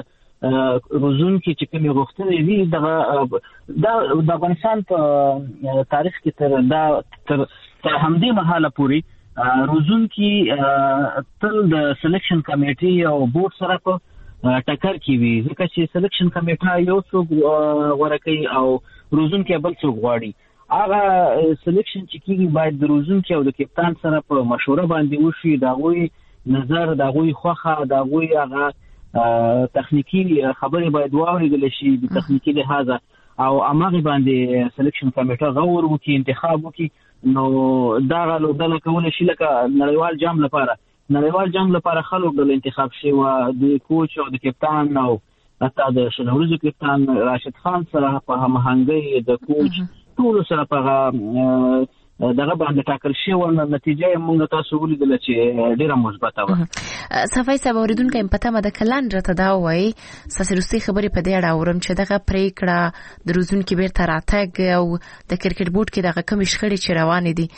د روزونکي چې کومې غوښتنې دي دغه دا د افغانستان په تاریخ کې تر دا تر تر همدې مهاله پورې روزونکي تل د سلیکشن کمیټې او بورډ سره په ټکر کې وي، ځکه چې سلیکشن کمیټه یو څوک غوره کوي او روزونکی بل څوک غواړي. هغه سلیکشن چې کېږي باید د روزونکی او د کپتان سره په مشوره باندې وشي، د هغوی نظر، د هغوی خوښه، د هغوی هغه تخنیکي خبرې باید واورېدل شي د تخنیکي لحاظه، او امغه باندې سلیکشن کمیټه غور وکي انتخاب وکي نو دا لوبډله کول شي لکه نړیوال جام لپاره نړیوال جام لپاره خلک د انتخاب شي او د کوچ او د کپتان او حتی د شنورزو کپتان راشد خان سره په هماهنګي د کوچ ټول سره په دغه باندې ټاکل شي او نتیجه موږ تاسو ولیدل چې ډیره مثبته و. صفای صاحب اوریدونکو په تمه د کلان راته دا وایي ساسروسي خبرې په دې اړه اورم چې دغه پریکړه د روزون کې بیرته راتګ او د کرکټ بورډ کې دغه کم شخړې چې روان دي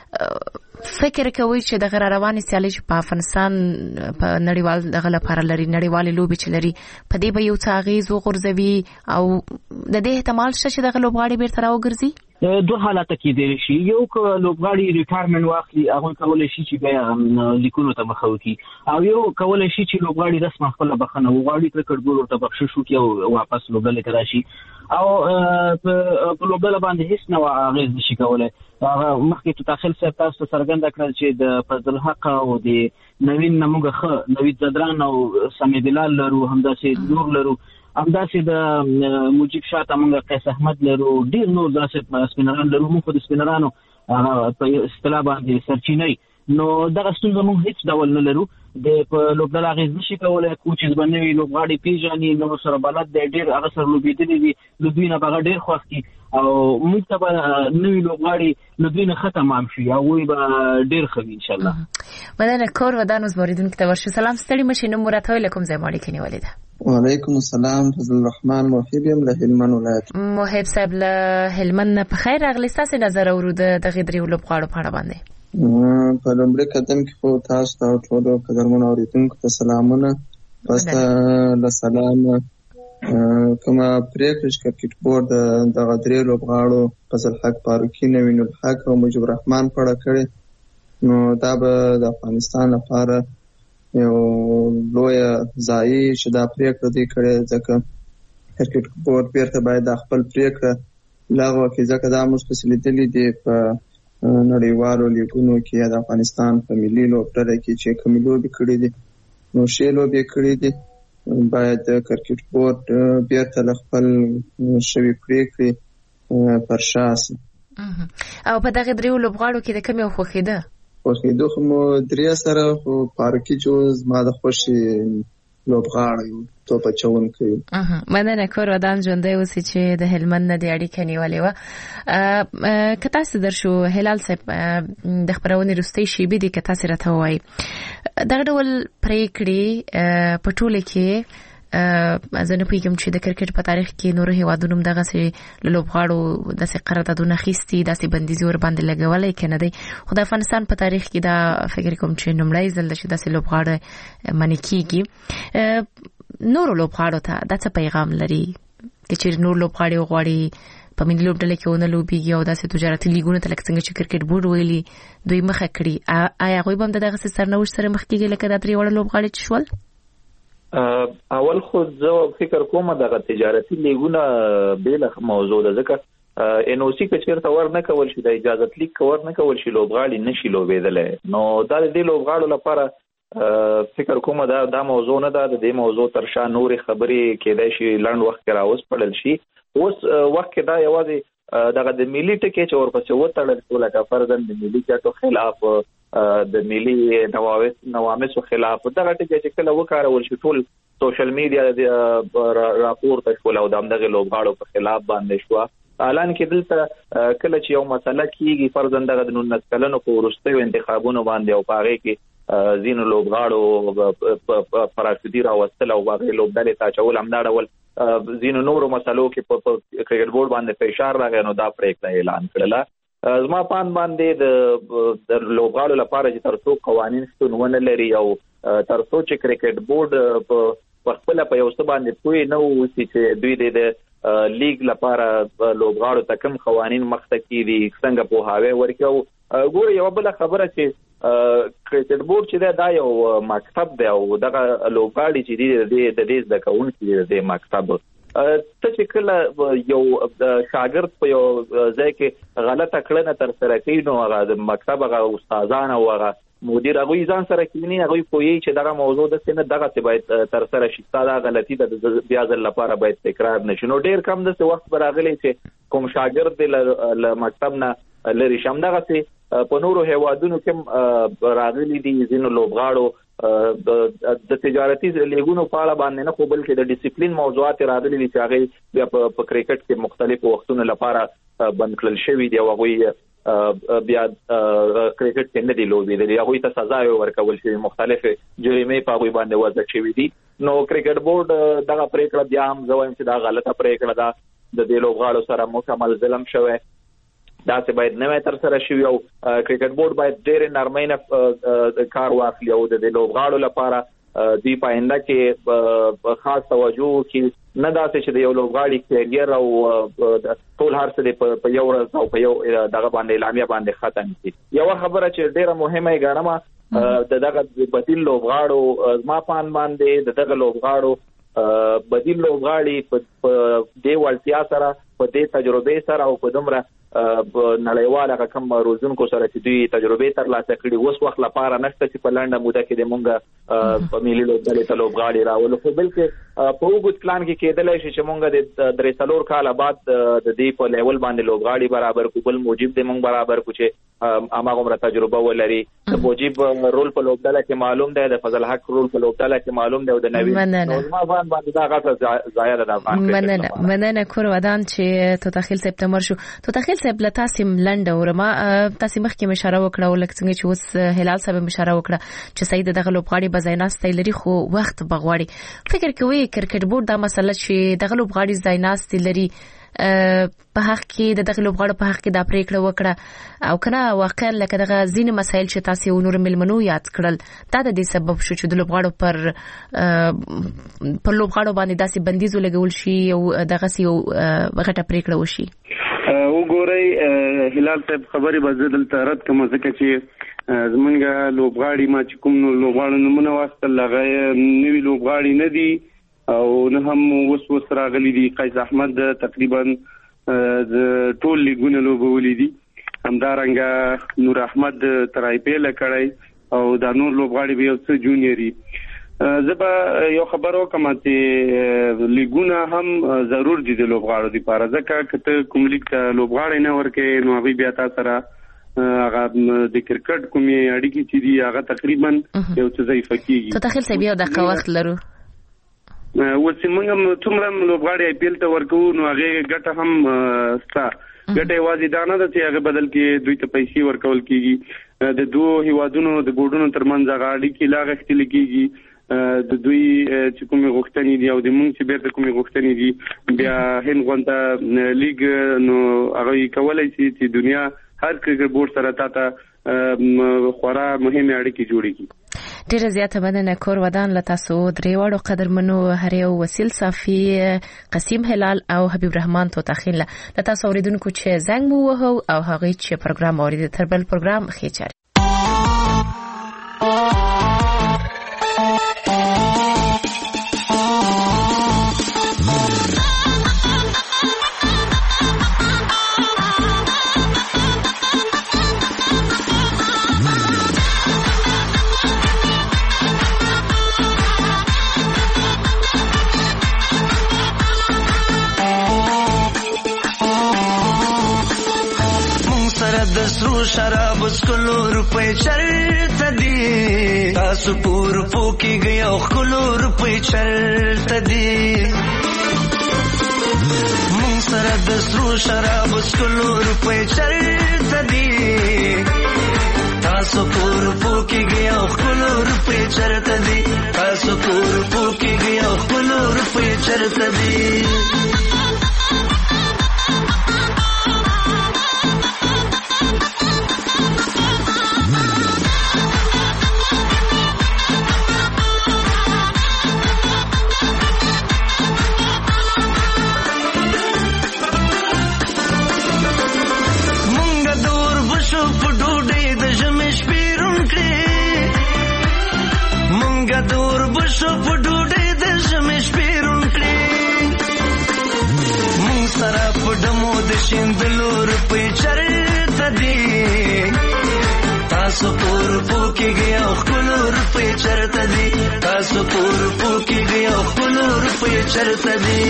فکر کوي چې دغه رواني سیالي چې په افغانستان په نړیوال دغه لپاره لري نړیوال لوبي چې لري په دې به یو تغییر وغورځوي او د دې احتمال شته چې دغه لوبغاړي بیرته راوګرځي. دوه حالات کې دی شي یو ک لوبغاړي ریټایرمنټ واخلي هغه کولای شي چې بیا لیکونو ته مخه وکړي او یو کولای شي چې لوبغاړي رسمه خپل بخنه وغواړي کرکټ بورډ ته بخښش وکړي او واپس لوبډله ته راشي او په لوبډله باندې هیڅ نو اغیز نشي کولای. هغه مخکې ته تاخل سره تاسو څرګنده کړل چې د فضل حق او د نوین نموږه خ نوید زدران او سمید بلال لرو همداسې نور لرو همداسې د مجيب شاته موږ قیس احمد لرو ډیر نور داسې سپینران لرو موږ د سپینرانو په اصطلاح باندې سرچینې نو دغه ستونزه موږ هیڅ ډول نه لرو د لوبډله اغیز نشي کولای کوچز باندې لوبغاړي پیژني نو سره بلد دی ډیر هغه سره لوبېدلي دي لوبینه هغه ډیر خوښ دي او موږ ته نوې لوبغاړي لوبینه ختم هم شي او وي به ډیر ښه ان شاء الله. مننه کور ودان اوس اوریدونکو ته ورشو سلام ستړي مشي نو مراتوي لکم زه مالک نیولې ده. وعلیکم السلام فضل الرحمن محب یم له هلمند ولایت. محب صاحب له هلمند په خیر راغلی تاسو نظر اورود د غدري لوبغاړو په اړه باندې. په لومړي قدم کې خو تاسو ته ټول قدرمن اوریدونکو ته سلامونه پس له سلام کومه پریکړه کرکټ بورډ د غدري لوبغاړو فضل حق فاروقي نوین الحق او مجيب الرحمن پړه کړي نو دا به د افغانستان لپاره یو لوی ځای چې دا پریکړه دی کړې ځکه کرکټ بورډ بیرته باید د خپل پریکړه لغوه کړي ځکه دا موږ فسیلیټي دی په نړیوالو لیګونو کې د افغانستان په ملي لوبډله کې چې کوم لوبي کړې دي نو شی لوبي کړې دي باید کرکټ بورډ بیرته خپل شوی پریکړه پر شاسي. او په دغه دریو لوبغاړو کې د کومه خوخیده خوخیده خو مو درې سره خو پارکی جوز ما د خوشي لوبغاړو تو په چون کوي. اها مننه کور ودان ژوندې اوسې چې د هلمند نه د اړیکې نیولې و کته څه درشو هلال صاحب د خبرونې رستي شي به دي کته سره ته وای دغه ډول پریکړې په ټوله کې ازنه پیګم چې د کرکټ په تاریخ کې نور هیوادونو دغه سي لوبغاړو د سي قراردادونه خيستي د سي بنديزي ور باندې لګولای کنه دی خو د افغانستان په تاریخ کې دا فکر کوم چې نمړای زل چې د سي لوبغاړو منی کیږي نور لوبغاړو ته د څه پیغام لري چې نور لوبغاړي غواړي په ملي لوبډله کې ونه لوبيږي او د سي تجارتي لیګونو ته لکه څنګه چې کرکټ بورډ ویلي دوی مخه کړی آیا غوي بم دغه سرنوشت سره مخ کېږي لکه د درې وړ لوبغاړي شول. اول خو زه فکر کوم دغه تجارتي لیګونه بیل موضوع ده ځکه ان او سی کچیر تور نه کول شي د اجازه لیک کور نه کول شي لوبغاړي نشي لوبېدل نو دا د لوبغاړو لپاره فکر کوم دا دا موضوع نه ده د دې موضوع تر شا نور خبرې کېدای شي لاند وخت راوس پړل شي اوس وخت کې دا یوازې دغه د ملي ټکی چې ورپسې وتړل شو لکه فرضاً د ملي چاټو خلاف د ملي نوامس نوامس خلاف دغه ټکی چې کله وکړول شي ټول سوشل میډیا راپور ته شول او دغه لوبغاړو په خلاف باندې شو اعلان کې دلته کله چې یو مسله کیږي فرضاً دغه د نن کلنو په ورستیو انتخابونو باندې او پاره کې زینو لوبغاړو پراشدي راوستل او هغه لوبډلې ته چول امداړول زینو نورو مسلو کې په کرکټ بورډ باندې فشار راغی نو دا پریکړه اعلان کړله زما پان باندې د لوبغاړو لپاره چې ترڅو قوانين شتون ونه لري او ترڅو چې کرکټ بورډ په خپل په یو څه باندې پوي نه وسی چې دوی د لیګ لپاره لوبغاړو ته کوم قوانين مخته کیدي څنګه په هاوی ورکو ګور یو بل خبره چې کرکټ بورډ چې دا یو مکتب دی او دغه لوبغاړي چې دی د دې د کاونټي د مکتب ته چې کله یو شاګرد په یو ځای کې غلطه کړنه تر سره کوي نو هغه د مکتب هغه استادان او هغه مدیر هغه ځان سره کینی هغه کوی چې دغه موضوع د سینه دغه څه باید تر سره شي دا غلطي د بیا ځل لپاره باید تکرار نشي نو ډیر کم د وخت براغلی چې کوم شاګرد له مکتب نه لري شم دغه څه په نورو هیوادونو کې راغلي دي ځینو لوبغاړو د تجارتي لیګونو په اړه باندې نه خو بلکې د ډیسپلین موضوعات راغلي دي چې هغه بیا په کرکټ کې مختلفو وختونو لپاره بند کړل شوی دی او هغه بیا کرکټ کې نه دی لوبي دی هغه ته سزا ورکول شي مختلفه جریمې په هغه باندې وضع شوی دي نو کرکټ بورډ دغه پریکړه بیا هم زویم چې دا غلطه پریکړه ده د دې لوبغاړو سره مکمل ظلم شوی دا چې باید نوې تر سره شي او کرکټ بورډ باید ډېر نرمۍ کار واخلي او د لوبغاړو لپاره دی پاینده کې خاص توجه کې نه داسې چې د یو لوبغاړي کیریئر او ټول هر څه په یو ورځ او په یو دغه باندې اعلامیه باندې ختم شي یو خبره چې ډېره مهمه ګڼم د دغه بدیل لوبغاړو ما پان باندې د دغه لوبغاړو بدیل لوبغاړي په دې وړتیا سره په دې تجربه سره او په دومره نړیواله کوم روزونکو سره چې دوی تجربه ترلاسه کړي اوس وخت لپاره نشته چې په لنډه موده کې د مونږه په ملي لوبډلې ته لوبغاړي راولو خو بلکې په وګت پلان کې کېدلی شي چې مونږ د درې څلور کاله بعد د دې په لیول باندې لوبغاړي برابر کو بل موجب د مونږ برابر کو چې اماغه تجربه ولري د موجب رول په لوبډله کې معلوم دی د فضل حق رول په لوبډله کې معلوم دی او د نوی نظام باندې دا غاټه ځای ده افغان مننه مننه کور ودان چې تو تخیل سپتمبر شو تو تخیل سپ لتاسم لنډه ورما تاسو مخکې مشاره وکړه ولکه څنګه چې اوس هلال صاحب مشاره وکړه چې سید دغه لوبغاړي بزایناست لري خو وخت بغواړي فکر کوي کرکټ بورډ دا مسله چې دغه لوبغاړي زایناست لري په حق کې د دغه لوبغاړو په حق کې دا پریکړه وکړه او کنه واقعا لکه دغه ځینې مسایل چې تاسو نور ملمنو یاد کړل دا د دې سبب شو چې د لوبغاړو پر پر لوبغاړو باندې داسې بندیز ولګول شي او دغه سی غټه پریکړه وشي وګورئ هلال صاحب خبرې به زه دلته رد کوم ځکه چې زمونږ لوبغاړي ما چې کوم لوبغاړو نومونه واخیستل هغه نوي لوبغاړي نه دي او نه هم اوس اوس راغلي دي قیس احمد تقریبا ټول لیګونه لوبولي دي همدارنګه نور احمد تر آی پی ایل کړی او دا نور لوبغاړي به یو څه جونیوري زه به یو خبر وکم چې لیګونه هم ضرور دي د لوبغاړو لپاره ځکه چې کوم لیګ ته لوبغاړي نه ورکې نو هغه بیا تاسو سره هغه د کرکټ کومې اړیکې چې دي هغه تقریبا یو څه ضعیفه کیږي ته تخیل سبي او د وخت لرو وڅ موږ څومره لوبغاړي آی پی ایل ته ورکو نو هغه ګټه هم ستا ګټه یوازې دا نه ده چې هغه بدل کې دوی ته پیسې ورکول کیږي د دوه هیوادونو د بورډونو ترمنځ هغه اړیکې لا غښتلې کیږي د دوی چې کومې غوښتنې دي او د مونږ چې بیرته کومې غوښتنې دي بیا هند غونډه لیګ نو هغه کولای شي چې دنیا هر کرکټ بورډ سره تاته خورا مهمه اړیکې جوړیږي ډیره زیاته مننه کور ودان له تاسو درې وړو قدرمنو هر یو وسیل صافي قسیم هلال او حبیب رحمان تو تخیل له تاسو اوریدونکو چې زنګ مو وهو او هغه چې پروګرام اورید تر بل پروګرام خېچر شراب اسکلو روپے چلتا دی تاسو پور پوکی گیا خلو روپے چلتا دی مون سره د سرو شراب اسکلو روپے چلتا دی تاسو پور پوکی گیا خلو روپے چلتا دی تاسو پور پوکی گیا خلو روپے چلتا دی تاسو پور پوکیږي او خپل روپۍ چرته دي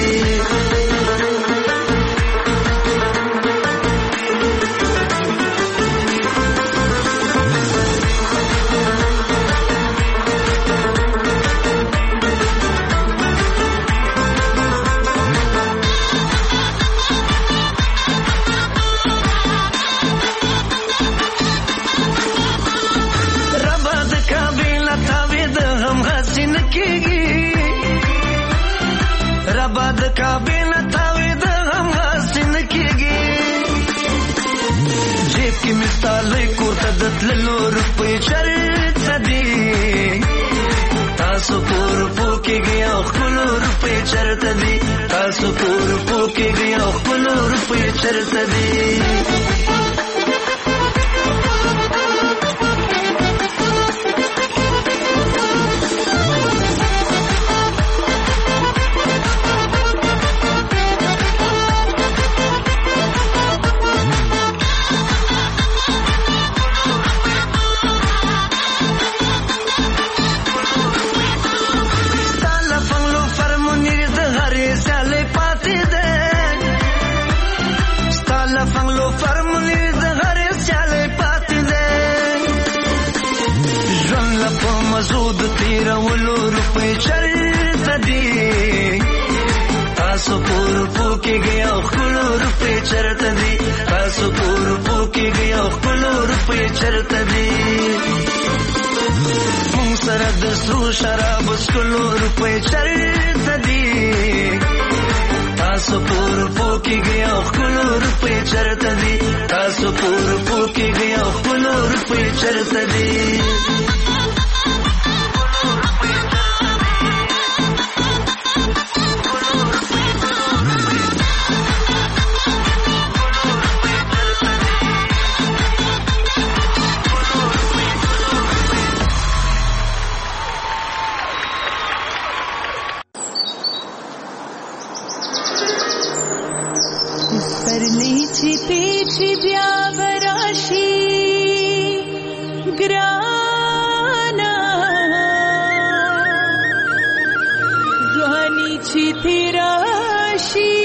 کابینه تاوی د غم حسین کېږي جیب کې مې ستا لوی کور ته د تللو روپۍ چرته دي تاسو پور پوکېږي او خپلو روپۍ چرته دي تاسو پور پوکېږي او خپلو روپۍ چرته دي تیرولو روپۍ چرته دي تاسو پور پوکېږي او خپلو روپۍ چرته دي تاسو پور پوکېږي او خپلو روپۍ چرته دي مونږ سره د سرو شرابو څښلو روپۍ چرته دي تاسو پور پوکېږي او خپلو روپۍ چرته دي تاسو پور پوکېږي او خپلو روپۍ چرته دي پیچی بیا براشی گرانا روحانی چی تیراشی